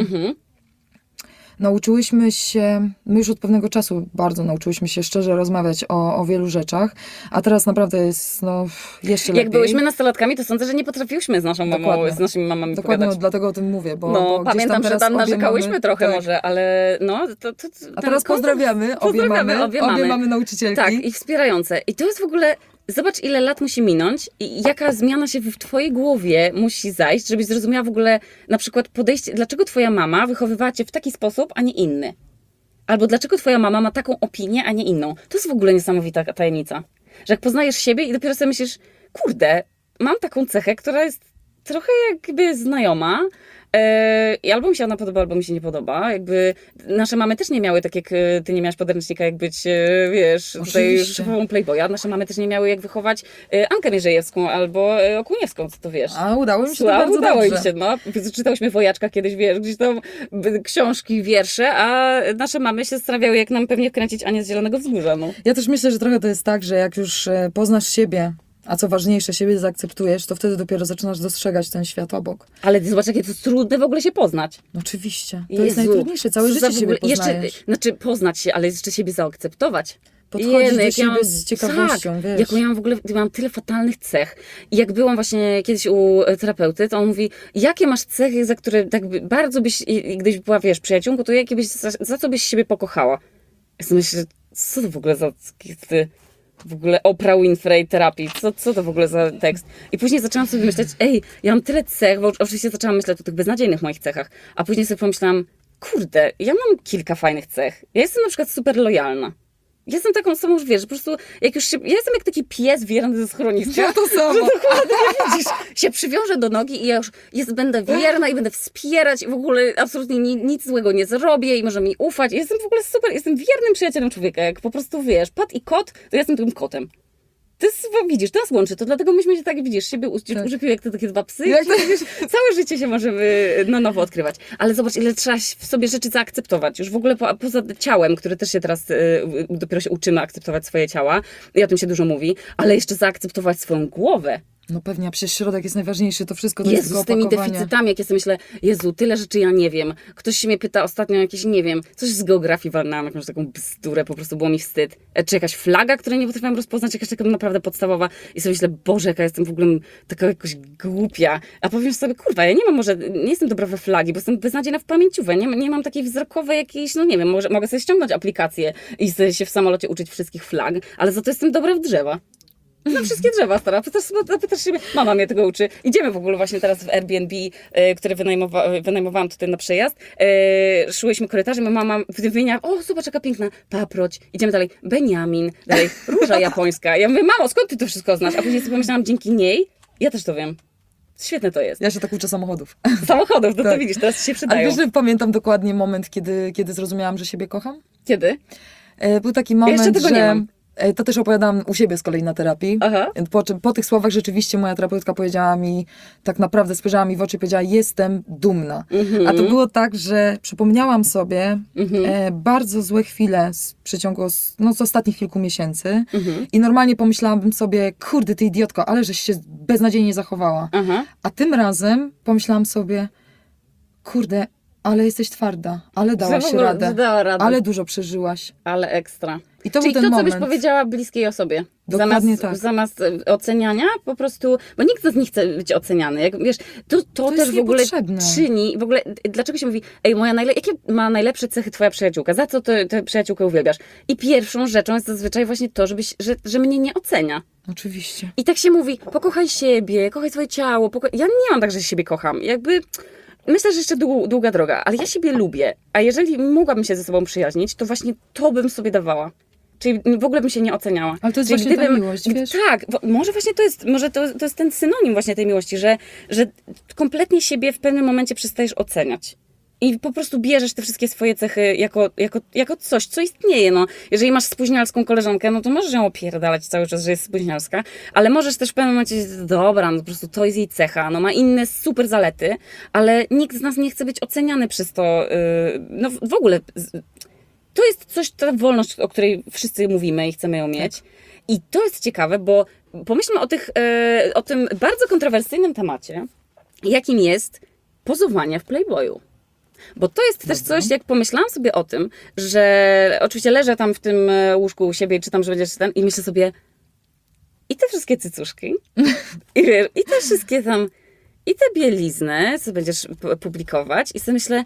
nauczyłyśmy się, my już od pewnego czasu bardzo nauczyłyśmy się szczerze rozmawiać o wielu rzeczach, a teraz naprawdę jest jeszcze lepiej. Jak byłyśmy nastolatkami, to sądzę, że nie potrafiłyśmy z naszą mamą, Dokładnie. z naszymi mamami Dokładnie, pogadać. dlatego o tym mówię, bo No, gdzieś pamiętam, że teraz tam obie narzekałyśmy mamy, trochę tak. może, ale no... A teraz pozdrawiamy, obie mamy nauczycielki. Tak, i wspierające. I to jest w ogóle... Zobacz, ile lat musi minąć i jaka zmiana się w twojej głowie musi zajść, żebyś zrozumiała w ogóle na przykład podejście, dlaczego twoja mama wychowywała cię w taki sposób, a nie inny. Albo dlaczego twoja mama ma taką opinię, a nie inną. To jest w ogóle niesamowita tajemnica. Że jak poznajesz siebie i dopiero sobie myślisz, kurde, mam taką cechę, która jest trochę jakby znajoma, i albo mi się ona podoba, albo mi się nie podoba. Jakby nasze mamy też nie miały, tak jak ty nie miałaś podręcznika, jak być, wiesz, tutaj szefową Playboya. Nasze mamy też nie miały, jak wychować Ankę Mierzejewską albo Okuniewską, co to wiesz. A udało mi się to bardzo udało dobrze. im się, no. Czytałyśmy Wojaczka kiedyś, wiesz, gdzieś tam książki, wiersze, a nasze mamy się zastanawiały, jak nam pewnie wkręcić Anię z Zielonego Wzgórza, no. Ja też myślę, że trochę to jest tak, że jak już poznasz siebie, a co ważniejsze, siebie zaakceptujesz, to wtedy dopiero zaczynasz dostrzegać ten świat obok. Ale zobacz, jakie to jest trudne w ogóle się poznać. No oczywiście. To Jezu, jest najtrudniejsze. Całe życie siebie poznajesz. Znaczy poznać się, ale jeszcze siebie zaakceptować. Podchodzisz do siebie z ciekawością, tak, wiesz. Jak ja mam w ogóle, mam tyle fatalnych cech. I jak byłam właśnie kiedyś u terapeuty, to on mówi, jakie masz cechy, za które tak bardzo byś, gdybyś była, wiesz, przyjaciółką, to jakie byś, za co byś siebie pokochała? Ja sobie myślę, co to w ogóle za... W ogóle Oprah Winfrey terapii. Co to w ogóle za tekst? I później zaczęłam sobie myśleć, ja mam tyle cech, bo oczywiście zaczęłam myśleć o tych beznadziejnych moich cechach, a później sobie pomyślałam, kurde, ja mam kilka fajnych cech. Ja jestem na przykład super lojalna. Jestem taką osobą, że wiesz, że po prostu jak już się... Ja jestem jak taki pies wierny ze schroniska. Ja to samo. Że dokładnie, widzisz, się przywiążę do nogi i ja już będę wierna i będę wspierać i w ogóle absolutnie nic złego nie zrobię i może mi ufać. Jestem w ogóle super, jestem wiernym przyjacielem człowieka. Jak po prostu, wiesz, pat i kot, to ja jestem tym kotem. To jest, widzisz, to nas łączy, to dlatego myśmy się tak, widzisz, siebie uczepiły jak te takie dwa psy. Jak to... Wiesz, całe życie się możemy na nowo odkrywać. Ale zobacz, ile trzeba w sobie rzeczy zaakceptować. Już w ogóle poza ciałem, które też się teraz dopiero się uczymy akceptować swoje ciała. I o tym się dużo mówi. Ale jeszcze zaakceptować swoją głowę. No pewnie, a przecież środek jest najważniejszy, to wszystko to Jezu, jest tylko z tymi opakowanie. deficytami, jak ja sobie myślę, Jezu, tyle rzeczy ja nie wiem. Ktoś się mnie pyta ostatnio jakieś, nie wiem, coś z geografii walnęłam, jakąś taką bzdurę, po prostu było mi wstyd. Czy jakaś flaga, której nie potrafiłam rozpoznać, jakaś taka naprawdę podstawowa. I sobie myślę, Boże, jaka jestem w ogóle taka jakoś głupia. A powiem sobie, kurwa, ja nie mam może, nie jestem dobra we flagi, bo jestem beznadziejna w pamięciówę, nie mam takiej wzrokowej jakiejś, no nie wiem, mogę sobie ściągnąć aplikację i sobie się w samolocie uczyć wszystkich flag, ale za to jestem dobra w drzewa. Na wszystkie drzewa stara. Pytasz się, mama mnie tego uczy. Idziemy w ogóle właśnie teraz w Airbnb, które wynajmowałam tutaj na przejazd. Szłyśmy korytarzem, a mama wymienia, o zobacz jaka piękna paproć. Idziemy dalej, Beniamin, dalej róża japońska. Ja mówię, mamo, skąd ty to wszystko znasz? A później sobie pomyślałam, dzięki niej, ja też to wiem. Świetne to jest. Ja się tak uczę samochodów. Samochodów, no Tak. to widzisz, teraz się Ale przydają. wiesz, że pamiętam dokładnie moment, kiedy zrozumiałam, że siebie kocham? Kiedy? Był taki moment, Jeszcze tego że... nie mam. To też opowiadałam u siebie z kolei na terapii. Aha. Po tych słowach rzeczywiście moja terapeutka powiedziała mi, tak naprawdę spojrzała mi w oczy i powiedziała, jestem dumna. A to było tak, że przypomniałam sobie bardzo złe chwile z przeciągu z ostatnich kilku miesięcy i normalnie pomyślałabym sobie, kurde ty idiotko, ale żeś się beznadziejnie zachowała. Aha. A tym razem pomyślałam sobie, kurde, ale jesteś twarda, ale dałaś radę, Dała radę. ale dużo przeżyłaś. Ale ekstra. I to Czyli był ten to, co moment. byś powiedziała bliskiej osobie. Dokładnie tak. Zamiast oceniania, po prostu, bo nikt z nas nie chce być oceniany. Jak, wiesz, to też jest w ogóle niepotrzebne. czyni, w ogóle, dlaczego się mówi, ej, jakie ma najlepsze cechy twoja przyjaciółka? Za co tę przyjaciółkę uwielbiasz? I pierwszą rzeczą jest zazwyczaj właśnie to, że mnie nie ocenia. Oczywiście. I tak się mówi, pokochaj siebie, kochaj swoje ciało. Ja nie mam tak, że siebie kocham. Jakby... Myślę, że jeszcze długa droga, ale ja siebie lubię. A jeżeli mogłabym się ze sobą przyjaźnić, to właśnie to bym sobie dawała. Czyli w ogóle bym się nie oceniała. Ale to jest Czyli właśnie ta miłość, wiesz? Tak, może właśnie to jest ten synonim właśnie tej miłości, że kompletnie siebie w pewnym momencie przestajesz oceniać. I po prostu bierzesz te wszystkie swoje cechy jako coś, co istnieje. No. Jeżeli masz spóźnialską koleżankę, no to możesz ją opierdalać cały czas, że jest spóźnialska, ale możesz też w pewnym momencie, dobra, no po prostu to jest jej cecha, no ma inne super zalety, ale nikt z nas nie chce być oceniany przez to. No w ogóle to jest coś, ta wolność, o której wszyscy mówimy i chcemy ją mieć. Tak. I to jest ciekawe, bo pomyślmy o tym bardzo kontrowersyjnym temacie, jakim jest pozowanie w Playboyu. Bo to jest też coś, jak pomyślałam sobie o tym, że oczywiście leżę tam w tym łóżku u siebie i czytam, że będziesz ten i myślę sobie i te wszystkie cycuszki i te wszystkie tam i te bielizny, co będziesz publikować i sobie myślę,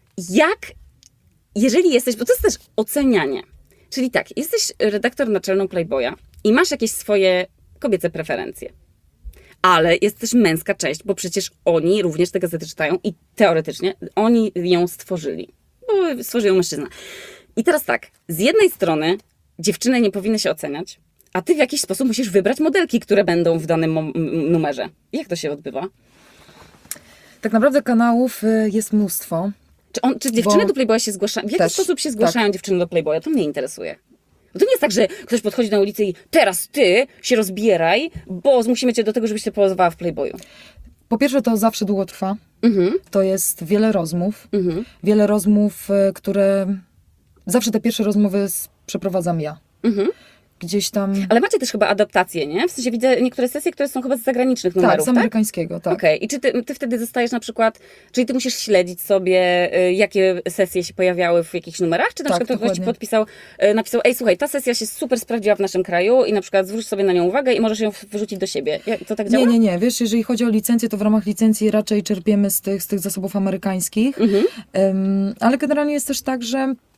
jeżeli jesteś, bo to jest też ocenianie. Czyli tak, jesteś redaktor naczelną Playboya i masz jakieś swoje kobiece preferencje. Ale jest też męska część, bo przecież oni również te gazety czytają i teoretycznie oni ją stworzyli. Bo stworzył ją mężczyzna. I teraz tak, z jednej strony dziewczyny nie powinny się oceniać, a ty w jakiś sposób musisz wybrać modelki, które będą w danym numerze. Jak to się odbywa? Tak naprawdę kanałów jest mnóstwo. Czy dziewczyny do Playboya się zgłaszają? W jaki sposób się zgłaszają dziewczyny do Playboya? To mnie interesuje. Bo to nie jest tak, że ktoś podchodzi na ulicę i teraz ty się rozbieraj, bo zmusimy cię do tego, żebyś się pozwała w Playboyu. Po pierwsze, to zawsze długo trwa. To jest wiele rozmów. Wiele rozmów, które... Zawsze te pierwsze rozmowy przeprowadzam ja. Gdzieś tam... Ale macie też chyba adaptacje, nie? W sensie widzę niektóre sesje, które są chyba z zagranicznych numerów, tak? Z amerykańskiego, tak. Okej. I czy ty wtedy zostajesz na przykład, czyli ty musisz śledzić sobie, jakie sesje się pojawiały w jakichś numerach? Czy na przykład ktoś ci napisał, ej słuchaj, ta sesja się super sprawdziła w naszym kraju i na przykład zwróć sobie na nią uwagę i możesz ją wyrzucić do siebie. To tak działa? Nie. Wiesz, jeżeli chodzi o licencję, to w ramach licencji raczej czerpiemy z tych zasobów amerykańskich. Ale generalnie jest też tak, że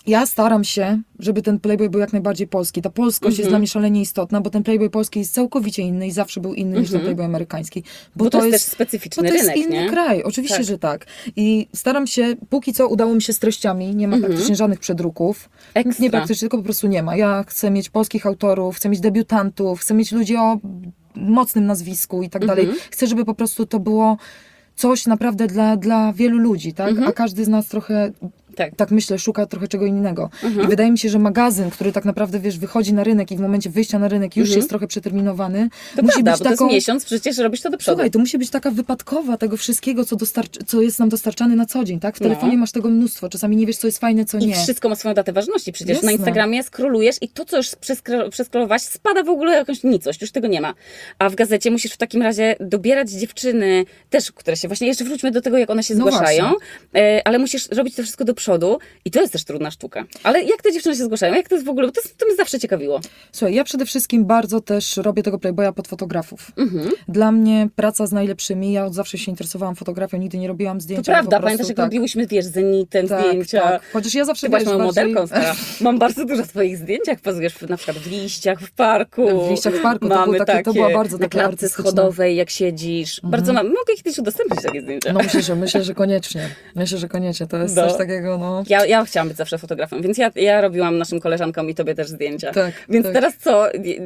Ja staram się, żeby ten Playboy był jak najbardziej polski. Ta polskość jest dla mnie szalenie istotna, bo ten Playboy polski jest całkowicie inny i zawsze był inny niż ten Playboy amerykański. Bo to jest też specyficzny rynek, to jest inny kraj, oczywiście, że tak. I staram się, póki co udało mi się z treściami, nie ma praktycznie żadnych przedruków. Ekstra. Nie praktycznie, tylko po prostu nie ma. Ja chcę mieć polskich autorów, chcę mieć debiutantów, chcę mieć ludzi o mocnym nazwisku i tak dalej. Chcę, żeby po prostu to było coś naprawdę dla wielu ludzi, tak? A każdy z nas trochę, tak myślę, szuka trochę czego innego. I wydaje mi się, że magazyn, który tak naprawdę, wiesz, wychodzi na rynek i w momencie wyjścia na rynek już jest trochę przeterminowany. To musi prawda, być bo to jest miesiąc, przecież robisz to do przodu. Słuchaj, to musi być taka wypadkowa tego wszystkiego, co jest nam dostarczane na co dzień, tak? W telefonie masz tego mnóstwo, czasami nie wiesz, co jest fajne, co nie. I wszystko ma swoją datę ważności. Przecież na Instagramie skrolujesz i to, co już przeskrolowałaś, spada w ogóle jakąś nicość, już tego nie ma. A w gazecie musisz w takim razie dobierać dziewczyny, też, które się właśnie, jeszcze wróćmy do tego, jak one się zgłaszają, ale musisz robić to wszystko do przodu i to jest też trudna sztuka. Ale jak te dziewczyny się zgłaszają? Jak to jest w ogóle? Bo to mnie zawsze ciekawiło. Słuchaj, ja przede wszystkim bardzo też robię tego Playboya pod fotografów. Dla mnie praca z najlepszymi, ja od zawsze się interesowałam fotografią, nigdy nie robiłam zdjęć. To prawda, pamiętasz, jak robiłyśmy, wiesz, Zenitem zdjęcia. Tak. Chociaż ja zawsze... Ty byłaś moją modelką, stara. Mam bardzo dużo twoich zdjęć, jak pozujesz na przykład w liściach, w parku. W liściach w parku, mamy to była bardzo na klatce schodowej, jak siedzisz. Bardzo mogę kiedyś udostępnić takie zdjęcia. No myślę, że koniecznie. Myślę, że koniecznie. To jest coś takiego, no... Ja chciałam być zawsze fotografem, więc ja robiłam naszym koleżankom i tobie też zdjęcia. Tak, więc teraz co?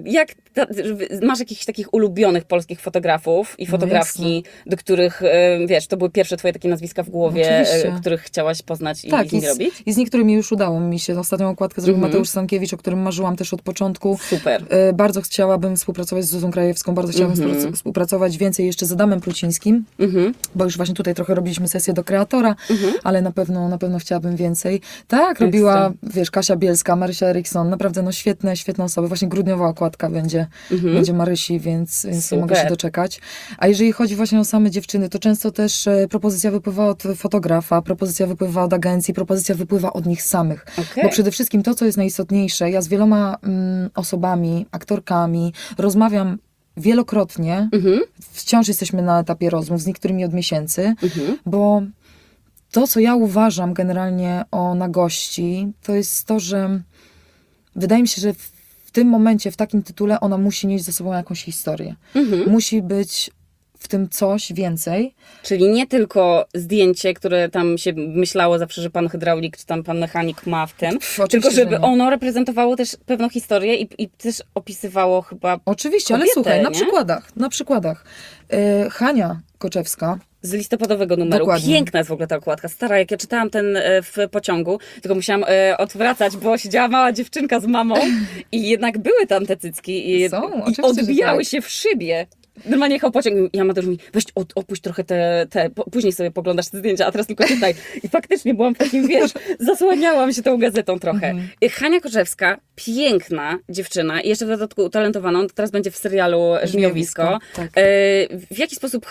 Masz jakichś takich ulubionych polskich fotografów i fotografki, do których, wiesz, to były pierwsze twoje takie nazwiska w głowie, których chciałaś poznać i z nimi robić? I z niektórymi już udało mi się. Ostatnią okładkę zrobił Mateusz Stankiewicz, o którym marzyłam też od początku. Super. Bardzo chciałabym współpracować z Zuzą Krajewską, bardzo chciałabym współpracować więcej jeszcze z Adamem Prucińskim, bo już właśnie tutaj trochę robiliśmy sesję do kreatora, ale na pewno chciałabym więcej. Tak, robiła, wiesz, Kasia Bielska, Marysia Eriksson, naprawdę no świetne osoby. Właśnie grudniowa okładka będzie Marysi, więc nie mogę się doczekać. A jeżeli chodzi właśnie o same dziewczyny, to często też propozycja wypływa od fotografa, propozycja wypływa od agencji, propozycja wypływa od nich samych. Bo przede wszystkim to, co jest najistotniejsze, ja z wieloma osobami, aktorkami rozmawiam wielokrotnie, wciąż jesteśmy na etapie rozmów, z niektórymi od miesięcy, bo to, co ja uważam generalnie o nagości, to jest to, że wydaje mi się, że w tym momencie, w takim tytule ona musi nieść ze sobą jakąś historię. Musi być w tym coś więcej. Czyli nie tylko zdjęcie, które tam się myślało zawsze, że pan hydraulik czy tam pan mechanik ma w tym, tylko żeby ono reprezentowało też pewną historię i też opisywało chyba Oczywiście, kobietę, ale słuchaj, nie? na przykładach. Hania Koczewska. Z listopadowego numeru. Dokładnie. Piękna jest w ogóle ta okładka. Stara, jak ja czytałam ten w pociągu, tylko musiałam odwracać, bo siedziała mała dziewczynka z mamą i jednak były tam te cycki i odbijały się w szybie. Normalnie jechał pociąg i Amadeusz mówi, weź opuść trochę później sobie poglądasz te zdjęcia, a teraz tylko czytaj. I faktycznie byłam w takim, wiesz, zasłaniałam się tą gazetą trochę. Hania Korzewska, piękna dziewczyna i jeszcze w dodatku utalentowana, teraz będzie w serialu Żmiowisko. Tak. W jaki sposób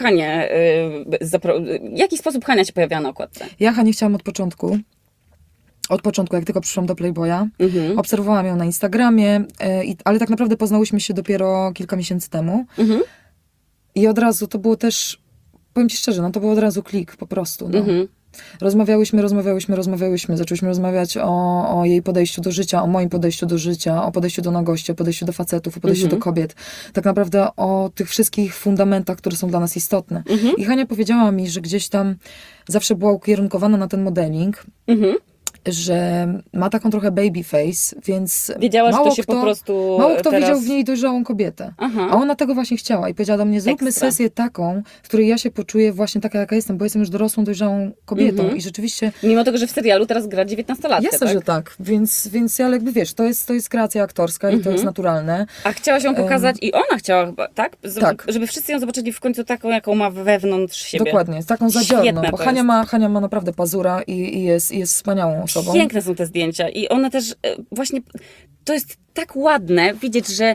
Hania się pojawiała na okładce? Ja Hanię chciałam od początku. Od początku, jak tylko przyszłam do Playboya. Obserwowałam ją na Instagramie, ale tak naprawdę poznałyśmy się dopiero kilka miesięcy temu. I od razu to było też, powiem ci szczerze, no to był od razu klik po prostu. No. Rozmawiałyśmy, zaczęłyśmy rozmawiać o jej podejściu do życia, o moim podejściu do życia, o podejściu do nagości, o podejściu do facetów, o podejściu do kobiet. Tak naprawdę o tych wszystkich fundamentach, które są dla nas istotne. I Hania powiedziała mi, że gdzieś tam zawsze była ukierunkowana na ten modeling, że ma taką trochę baby face, więc wiedziała, że to się po prostu mało kto widział w niej dojrzałą kobietę. A ona tego właśnie chciała i powiedziała do mnie, zróbmy sesję taką, w której ja się poczuję właśnie taka, jaka jestem, bo jestem już dorosłą, dojrzałą kobietą i rzeczywiście... Mimo tego, że w serialu teraz gra 19-latkę, jasne, tak? że tak, więc ale jakby wiesz, to jest kreacja aktorska i to jest naturalne. A chciałaś ją pokazać i ona chciała chyba, tak? Tak. Żeby wszyscy ją zobaczyli w końcu taką, jaką ma wewnątrz siebie. Dokładnie, taką zadziorną, bo Hania ma naprawdę pazura i jest wspaniałą osobą. Piękne są te zdjęcia i one też właśnie, to jest tak ładne widzieć, że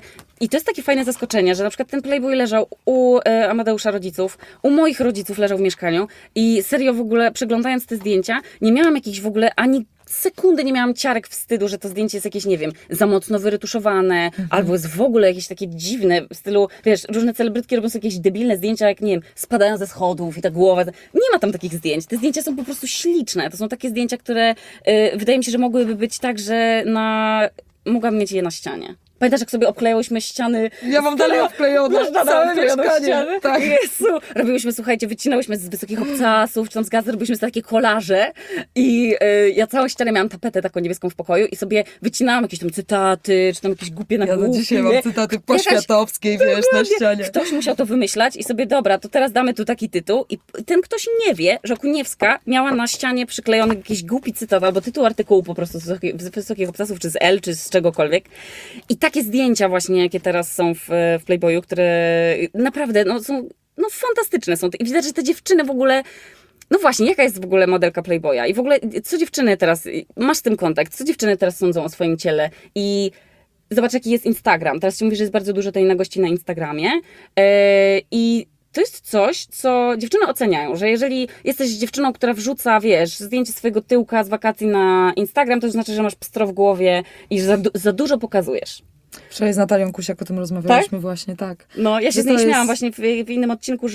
I to jest takie fajne zaskoczenie, że na przykład ten Playboy leżał u Amadeusza rodziców, u moich rodziców leżał w mieszkaniu i serio w ogóle przeglądając te zdjęcia, nie miałam jakiejś w ogóle ani sekundy nie miałam ciarek wstydu, że to zdjęcie jest jakieś, nie wiem, za mocno wyretuszowane, albo jest w ogóle jakieś takie dziwne w stylu, wiesz, różne celebrytki robią sobie jakieś debilne zdjęcia, jak, nie wiem, spadają ze schodów i ta głowa. Nie ma tam takich zdjęć. Te zdjęcia są po prostu śliczne. To są takie zdjęcia, które wydaje mi się, że mogłyby być tak, że mogłabym mieć je na ścianie. Pamiętasz, jak sobie obklejałyśmy ściany? Ja mam dalej obklejone całe mieszkanie. Tak. Jezu. Robiłyśmy, słuchajcie, wycinałyśmy z wysokich obcasów, czy tam z gazy, robiliśmy takie kolaże i ja całą ścianę miałam tapetę taką niebieską w pokoju i sobie wycinałam jakieś tam cytaty, czy tam jakieś głupie nagłówki. Ja do dzisiaj mam cytaty poświatowskiej, wiesz, na ścianie. Ktoś musiał to wymyślać i sobie, dobra, to teraz damy tu taki tytuł i ten ktoś nie wie, że Okuniewska miała na ścianie przyklejony jakiś głupi cytat albo tytuł artykułu po prostu z wysokich obcasów, czy z L, czy z czegokolwiek. I takie zdjęcia właśnie, jakie teraz są w Playboyu, które naprawdę są fantastyczne są. I widać, że te dziewczyny w ogóle... No właśnie, jaka jest w ogóle modelka Playboya? I w ogóle, co dziewczyny teraz... Masz z tym kontakt. Co dziewczyny teraz sądzą o swoim ciele? I zobacz, jaki jest Instagram. Teraz się mówi, że jest bardzo dużo tej nagości na Instagramie. I to jest coś, co dziewczyny oceniają, że jeżeli jesteś dziewczyną, która wrzuca, wiesz, zdjęcie swojego tyłka z wakacji na Instagram, to znaczy, że masz pstro w głowie i że za dużo pokazujesz. Wczoraj z Natalią Kusiak o tym rozmawialiśmy właśnie, tak. No, ja się z niej śmiałam właśnie w innym odcinku,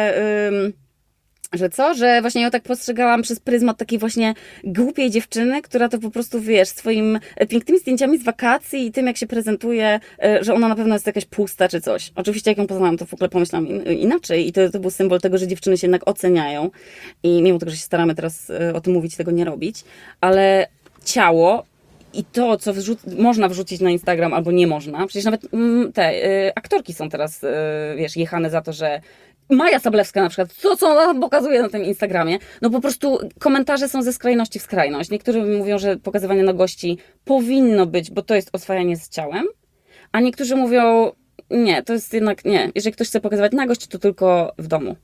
że właśnie ją tak postrzegałam przez pryzmat takiej właśnie głupiej dziewczyny, która to po prostu, wiesz, swoim pięknymi zdjęciami z wakacji i tym, jak się prezentuje, że ona na pewno jest jakaś pusta czy coś. Oczywiście, jak ją poznałam, to w ogóle pomyślałam inaczej i to był symbol tego, że dziewczyny się jednak oceniają i mimo tego, że się staramy teraz o tym mówić, tego nie robić, ale ciało i to, co można wrzucić na Instagram albo nie można, przecież nawet te aktorki są teraz, wiesz, jechane za to, że Maja Sablewska na przykład, co ona pokazuje na tym Instagramie, no po prostu komentarze są ze skrajności w skrajność. Niektórzy mówią, że pokazywanie nagości powinno być, bo to jest oswajanie z ciałem, a niektórzy mówią, nie, to jest jednak nie. Jeżeli ktoś chce pokazywać nagość, to tylko w domu.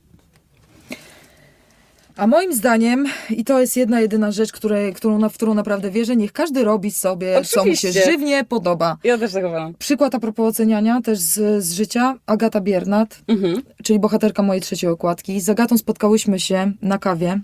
A moim zdaniem, i to jest jedna jedyna rzecz, w którą naprawdę wierzę, niech każdy robi sobie, co mu się żywnie podoba. Ja też tak uważam. Przykład a propos oceniania też z życia. Agata Biernat, czyli bohaterka mojej trzeciej okładki. Z Agatą spotkałyśmy się na kawie.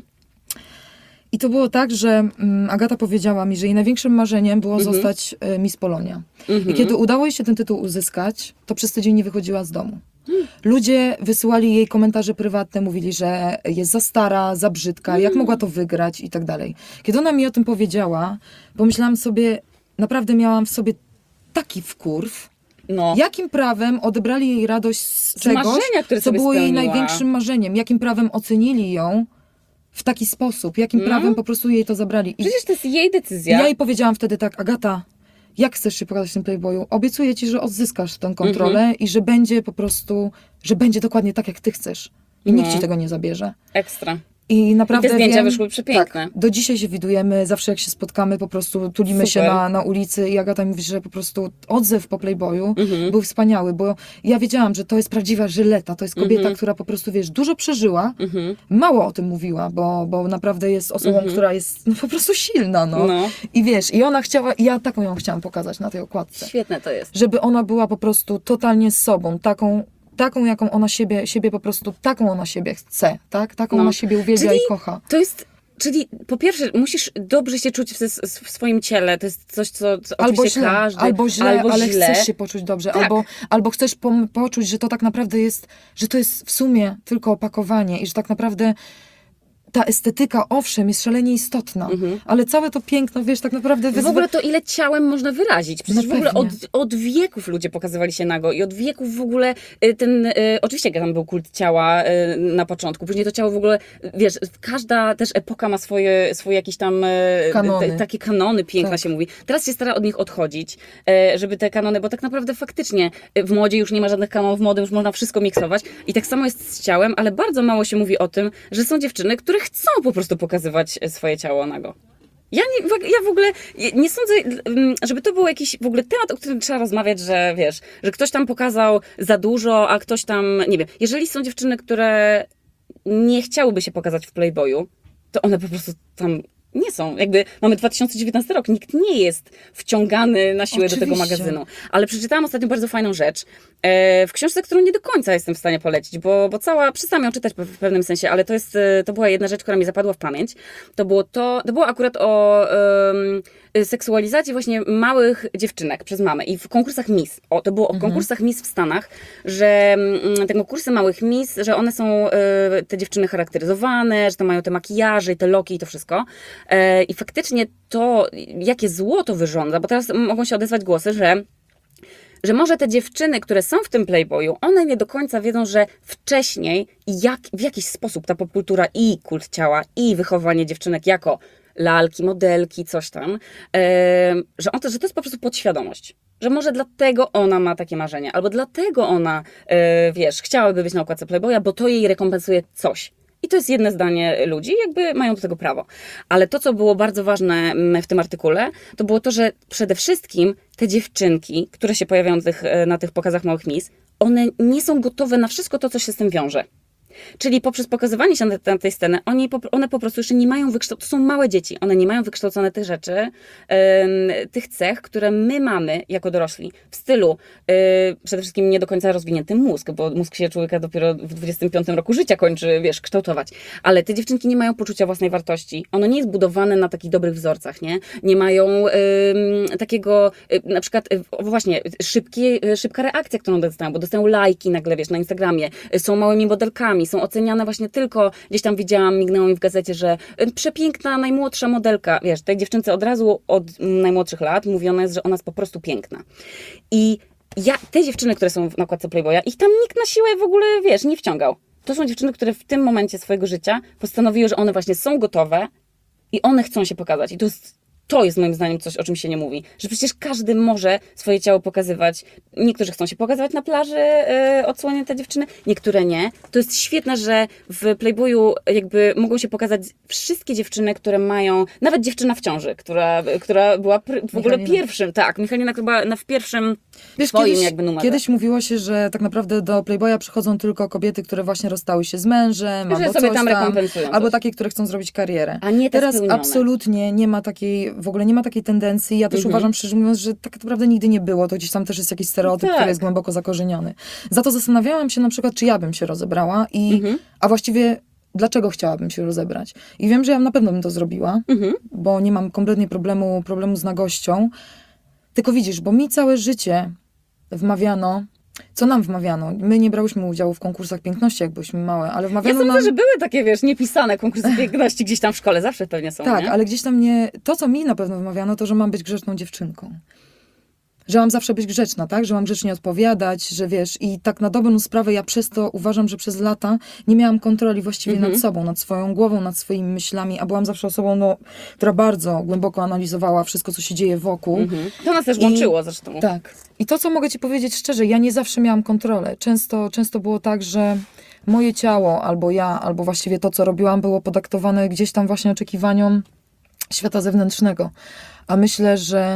I to było tak, że Agata powiedziała mi, że jej największym marzeniem było zostać Miss Polonia. I kiedy udało jej się ten tytuł uzyskać, to przez tydzień nie wychodziła z domu. Ludzie wysyłali jej komentarze prywatne, mówili, że jest za stara, za brzydka, jak mogła to wygrać i tak dalej. Kiedy ona mi o tym powiedziała, pomyślałam sobie, naprawdę miałam w sobie taki wkurw, jakim prawem odebrali jej radość z czegoś, marzenia, które co sobie było jej spełniła. największym marzeniem, jakim prawem ocenili ją w taki sposób, jakim prawem po prostu jej to zabrali. I przecież to jest jej decyzja. ja jej powiedziałam wtedy tak, Agata, jak chcesz się pokazać w tym Playboyu? Obiecuję ci, że odzyskasz tę kontrolę i że będzie po prostu, że będzie dokładnie tak, jak ty chcesz. I nikt ci tego nie zabierze. Ekstra. I naprawdę I te zdjęcia wyszły przepiękne. Tak, do dzisiaj się widujemy, zawsze jak się spotkamy, po prostu tulimy się na ulicy i Agata mówi, że po prostu odzew po Playboyu był wspaniały, bo ja wiedziałam, że to jest prawdziwa Żyleta, to jest kobieta, która po prostu, wiesz, dużo przeżyła, mało o tym mówiła, bo naprawdę jest osobą, która jest po prostu silna, I wiesz, i ona chciała, i ja taką ją chciałam pokazać na tej okładce. Świetne to jest. Żeby ona była po prostu totalnie z sobą, taką, jaką ona siebie po prostu, taką ona siebie chce, tak? Taką ona siebie uwielbia i kocha. To jest, czyli po pierwsze musisz dobrze się czuć w swoim ciele, to jest coś, co albo oczywiście źle, każdy... albo źle, ale chcesz się poczuć dobrze, tak. albo chcesz poczuć, że to tak naprawdę jest, że to jest w sumie tylko opakowanie i że tak naprawdę ta estetyka, owszem, jest szalenie istotna, ale całe to piękno, wiesz, tak naprawdę... W ogóle to ile ciałem można wyrazić? Przecież w ogóle pewnie. od wieków ludzie pokazywali się nago i od wieków w ogóle oczywiście tam był kult ciała na początku, później to ciało w ogóle, wiesz, każda też epoka ma swoje jakieś tam kanony. Takie kanony, piękna tak. się mówi. Teraz się stara od nich odchodzić, żeby te kanony, bo tak naprawdę faktycznie w modzie już nie ma żadnych kanonów mody, już można wszystko miksować i tak samo jest z ciałem, ale bardzo mało się mówi o tym, że są dziewczyny, które chcą po prostu pokazywać swoje ciało nago. Ja w ogóle nie sądzę, żeby to był jakiś w ogóle temat, o którym trzeba rozmawiać, że wiesz, że ktoś tam pokazał za dużo, a ktoś tam, nie wiem. Jeżeli są dziewczyny, które nie chciałyby się pokazać w Playboyu, to one po prostu tam nie są. Jakby mamy 2019 rok, nikt nie jest wciągany na siłę do tego Oczywiście. magazynu. Ale przeczytałam ostatnio bardzo fajną rzecz w książce, którą nie do końca jestem w stanie polecić, bo przestałam ją czytać w pewnym sensie, ale to była jedna rzecz, która mi zapadła w pamięć. To było akurat o seksualizacji właśnie małych dziewczynek przez mamy i w konkursach Miss. To było o konkursach Miss w Stanach, że te konkursy małych Miss, że one są, te dziewczyny charakteryzowane, że to mają te makijaże i te loki i to wszystko. I faktycznie to, jakie zło to wyrządza, bo teraz mogą się odezwać głosy, że może te dziewczyny, które są w tym Playboyu, one nie do końca wiedzą, że wcześniej w jakiś sposób ta popkultura i kult ciała i wychowywanie dziewczynek jako lalki, modelki, coś tam, że to jest po prostu podświadomość. Że może dlatego ona ma takie marzenia, albo dlatego ona, chciałaby być na okładce Playboya, bo to jej rekompensuje coś. I to jest jedno zdanie ludzi, jakby mają do tego prawo. Ale to, co było bardzo ważne w tym artykule, to było to, że przede wszystkim te dziewczynki, które się pojawiają na tych pokazach małych Miss, one nie są gotowe na wszystko to, co się z tym wiąże. Czyli poprzez pokazywanie się na tej sceny, one po prostu jeszcze nie mają to są małe dzieci, one nie mają wykształcone tych rzeczy, tych cech, które my mamy jako dorośli. W stylu przede wszystkim nie do końca rozwinięty mózg, bo mózg się człowieka dopiero w 25 roku życia kończy, kształtować. Ale te dziewczynki nie mają poczucia własnej wartości. Ono nie jest budowane na takich dobrych wzorcach, nie? Nie mają takiego, na przykład, właśnie, szybka reakcja, którą dostają, bo dostają lajki nagle, na Instagramie, są małymi modelkami, są oceniane właśnie tylko, gdzieś tam widziałam, mignęło mi w gazecie, że przepiękna, najmłodsza modelka. Tej dziewczynce od razu od najmłodszych lat mówione jest, że ona jest po prostu piękna. I te dziewczyny, które są na okładce Playboya, ich tam nikt na siłę w ogóle, nie wciągał. To są dziewczyny, które w tym momencie swojego życia postanowiły, że one właśnie są gotowe i one chcą się pokazać. I to jest moim zdaniem coś, o czym się nie mówi. Że przecież każdy może swoje ciało pokazywać. Niektórzy chcą się pokazywać na plaży, odsłonięte dziewczyny, niektóre nie. To jest świetne, że w Playboyu jakby mogą się pokazać wszystkie dziewczyny, które mają, nawet dziewczyna w ciąży, która była w ogóle pierwszym, tak, Michalina chyba w pierwszym swoim jakby numerze. Kiedyś mówiło się, że tak naprawdę do Playboya przychodzą tylko kobiety, które właśnie rozstały się z mężem, że albo sobie coś tam tam, rekompensują albo coś. takie, które chcą zrobić karierę. A nie te Teraz spełnione. absolutnie nie ma w ogóle nie ma takiej tendencji. Ja też uważam, szczerze mówiąc, że tak naprawdę nigdy nie było. To gdzieś tam też jest jakiś stereotyp, który jest głęboko zakorzeniony. Za to zastanawiałam się na przykład, czy ja bym się rozebrała a właściwie dlaczego chciałabym się rozebrać. I wiem, że ja na pewno bym to zrobiła, bo nie mam kompletnie problemu z nagością. Tylko widzisz, bo mi całe życie wmawiano, co nam wmawiano? My nie brałyśmy udziału w konkursach piękności, jak byliśmy małe, ale wmawiano Ja sądzę, nam... że były takie, niepisane konkursy piękności gdzieś tam w szkole, zawsze pewnie są, Tak, nie? ale gdzieś tam to, co mi na pewno wmawiano, to, że mam być grzeczną dziewczynką. Że mam zawsze być grzeczna, tak? Że mam grzecznie odpowiadać, że i tak na dobrą sprawę ja przez to uważam, że przez lata nie miałam kontroli właściwie nad sobą, nad swoją głową, nad swoimi myślami, a byłam zawsze osobą, która bardzo głęboko analizowała wszystko, co się dzieje wokół. To nas też łączyło zresztą. Tak. I to, co mogę ci powiedzieć szczerze, ja nie zawsze miałam kontrolę. Często było tak, że moje ciało, albo ja, albo właściwie to, co robiłam, było podaktowane gdzieś tam właśnie oczekiwaniom świata zewnętrznego. A myślę, że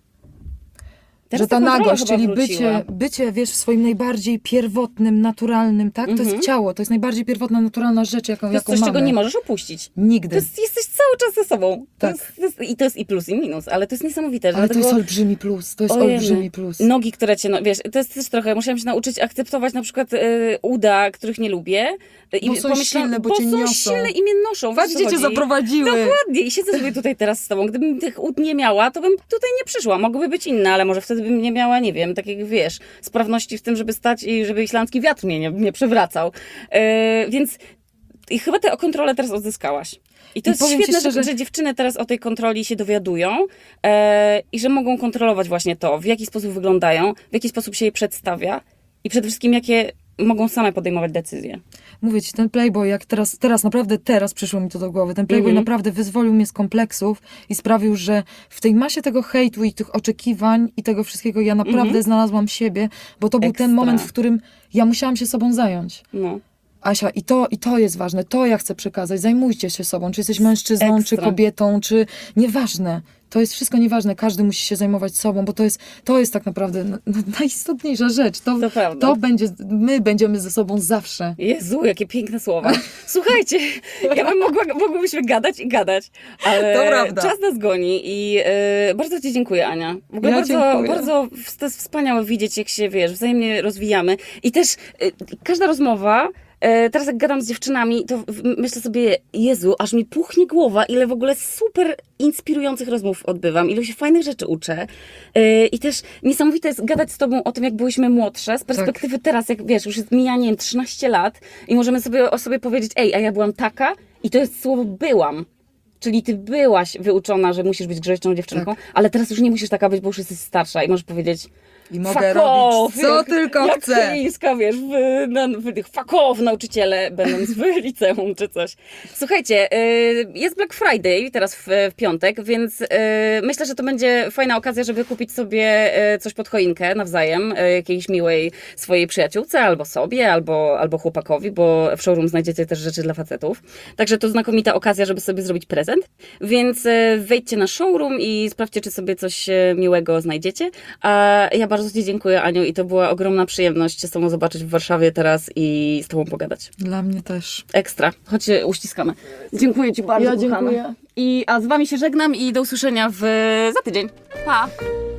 Teraz ta kontrola nagość, chyba czyli wróciła. bycie, w swoim najbardziej pierwotnym, naturalnym, tak? To jest ciało, to jest najbardziej pierwotna, naturalna rzecz, jaką To jest mamy. coś, czego nie możesz opuścić. Nigdy. Jesteś cały czas ze sobą. Tak. To jest i plus, i minus, ale to jest niesamowite. Że Ale to dlatego... jest olbrzymi plus, olbrzymi plus. Nogi, które cię, to jest też trochę, musiałam się nauczyć akceptować na przykład uda, których nie lubię. Bo są silne, bo cię są niosą. silne i mnie noszą. Patrz, gdzie cię zaprowadziły. Dokładnie. I siedzę sobie tutaj teraz z tobą. Gdybym tych ud nie miała, to bym tutaj nie przyszła. Mogłyby być inne, ale może wtedy bym nie miała, nie wiem, takiego, sprawności w tym, żeby stać i żeby islandzki wiatr mnie nie przewracał. Więc i chyba tę kontrolę teraz odzyskałaś. I to jest powiem ci świetne, szczerze, że dziewczyny teraz o tej kontroli się dowiadują i że mogą kontrolować właśnie to, w jaki sposób wyglądają, w jaki sposób się je przedstawia i przede wszystkim jakie mogą same podejmować decyzje. Mówię ci, ten Playboy, jak teraz przyszło mi to do głowy, ten Playboy naprawdę wyzwolił mnie z kompleksów i sprawił, że w tej masie tego hejtu i tych oczekiwań i tego wszystkiego ja naprawdę znalazłam siebie, bo to był ten moment, w którym ja musiałam się sobą zająć. No. Asia, i to jest ważne, to ja chcę przekazać, zajmujcie się sobą, czy jesteś mężczyzną, Ekstra. czy kobietą, czy nieważne. To jest wszystko nieważne, każdy musi się zajmować sobą, bo to jest tak naprawdę najistotniejsza rzecz. To prawda. My będziemy ze sobą zawsze. Jezu, jakie piękne słowa. Słuchajcie, mogłybyśmy gadać i gadać, ale To prawda. czas nas goni i bardzo Ci dziękuję, Ania. W ogóle Ja dziękuję. bardzo to jest wspaniałe widzieć, jak się, wzajemnie rozwijamy. I też każda rozmowa, teraz jak gadam z dziewczynami, to myślę sobie, Jezu, aż mi puchnie głowa, ile w ogóle super inspirujących rozmów odbywam, ile się fajnych rzeczy uczę. I też niesamowite jest gadać z Tobą o tym, jak byłyśmy młodsze, z perspektywy teraz, jak już jest mija, nie wiem, 13 lat i możemy sobie o sobie powiedzieć, ej, a ja byłam taka i to jest słowo byłam. Czyli ty byłaś wyuczona, że musisz być grzeczną dziewczynką, ale teraz już nie musisz taka być, bo już jesteś starsza i możesz powiedzieć I mogę robić co tylko jak chcę. Kryńska, w tych fuck off nauczyciele, będąc w liceum czy coś. Słuchajcie, jest Black Friday teraz w piątek, więc myślę, że to będzie fajna okazja, żeby kupić sobie coś pod choinkę nawzajem, jakiejś miłej swojej przyjaciółce, albo sobie, albo chłopakowi, bo w showroom znajdziecie też rzeczy dla facetów. Także to znakomita okazja, żeby sobie zrobić prezent, więc wejdźcie na showroom i sprawdźcie, czy sobie coś miłego znajdziecie. A ja bardzo Ci dziękuję, Aniu, i to była ogromna przyjemność się z Tobą zobaczyć w Warszawie teraz i z Tobą pogadać. Dla mnie też. Ekstra. Chodź się uściskamy. Dziękuję Ci bardzo, Ja kochana. dziękuję. A z Wami się żegnam i do usłyszenia za tydzień. Pa!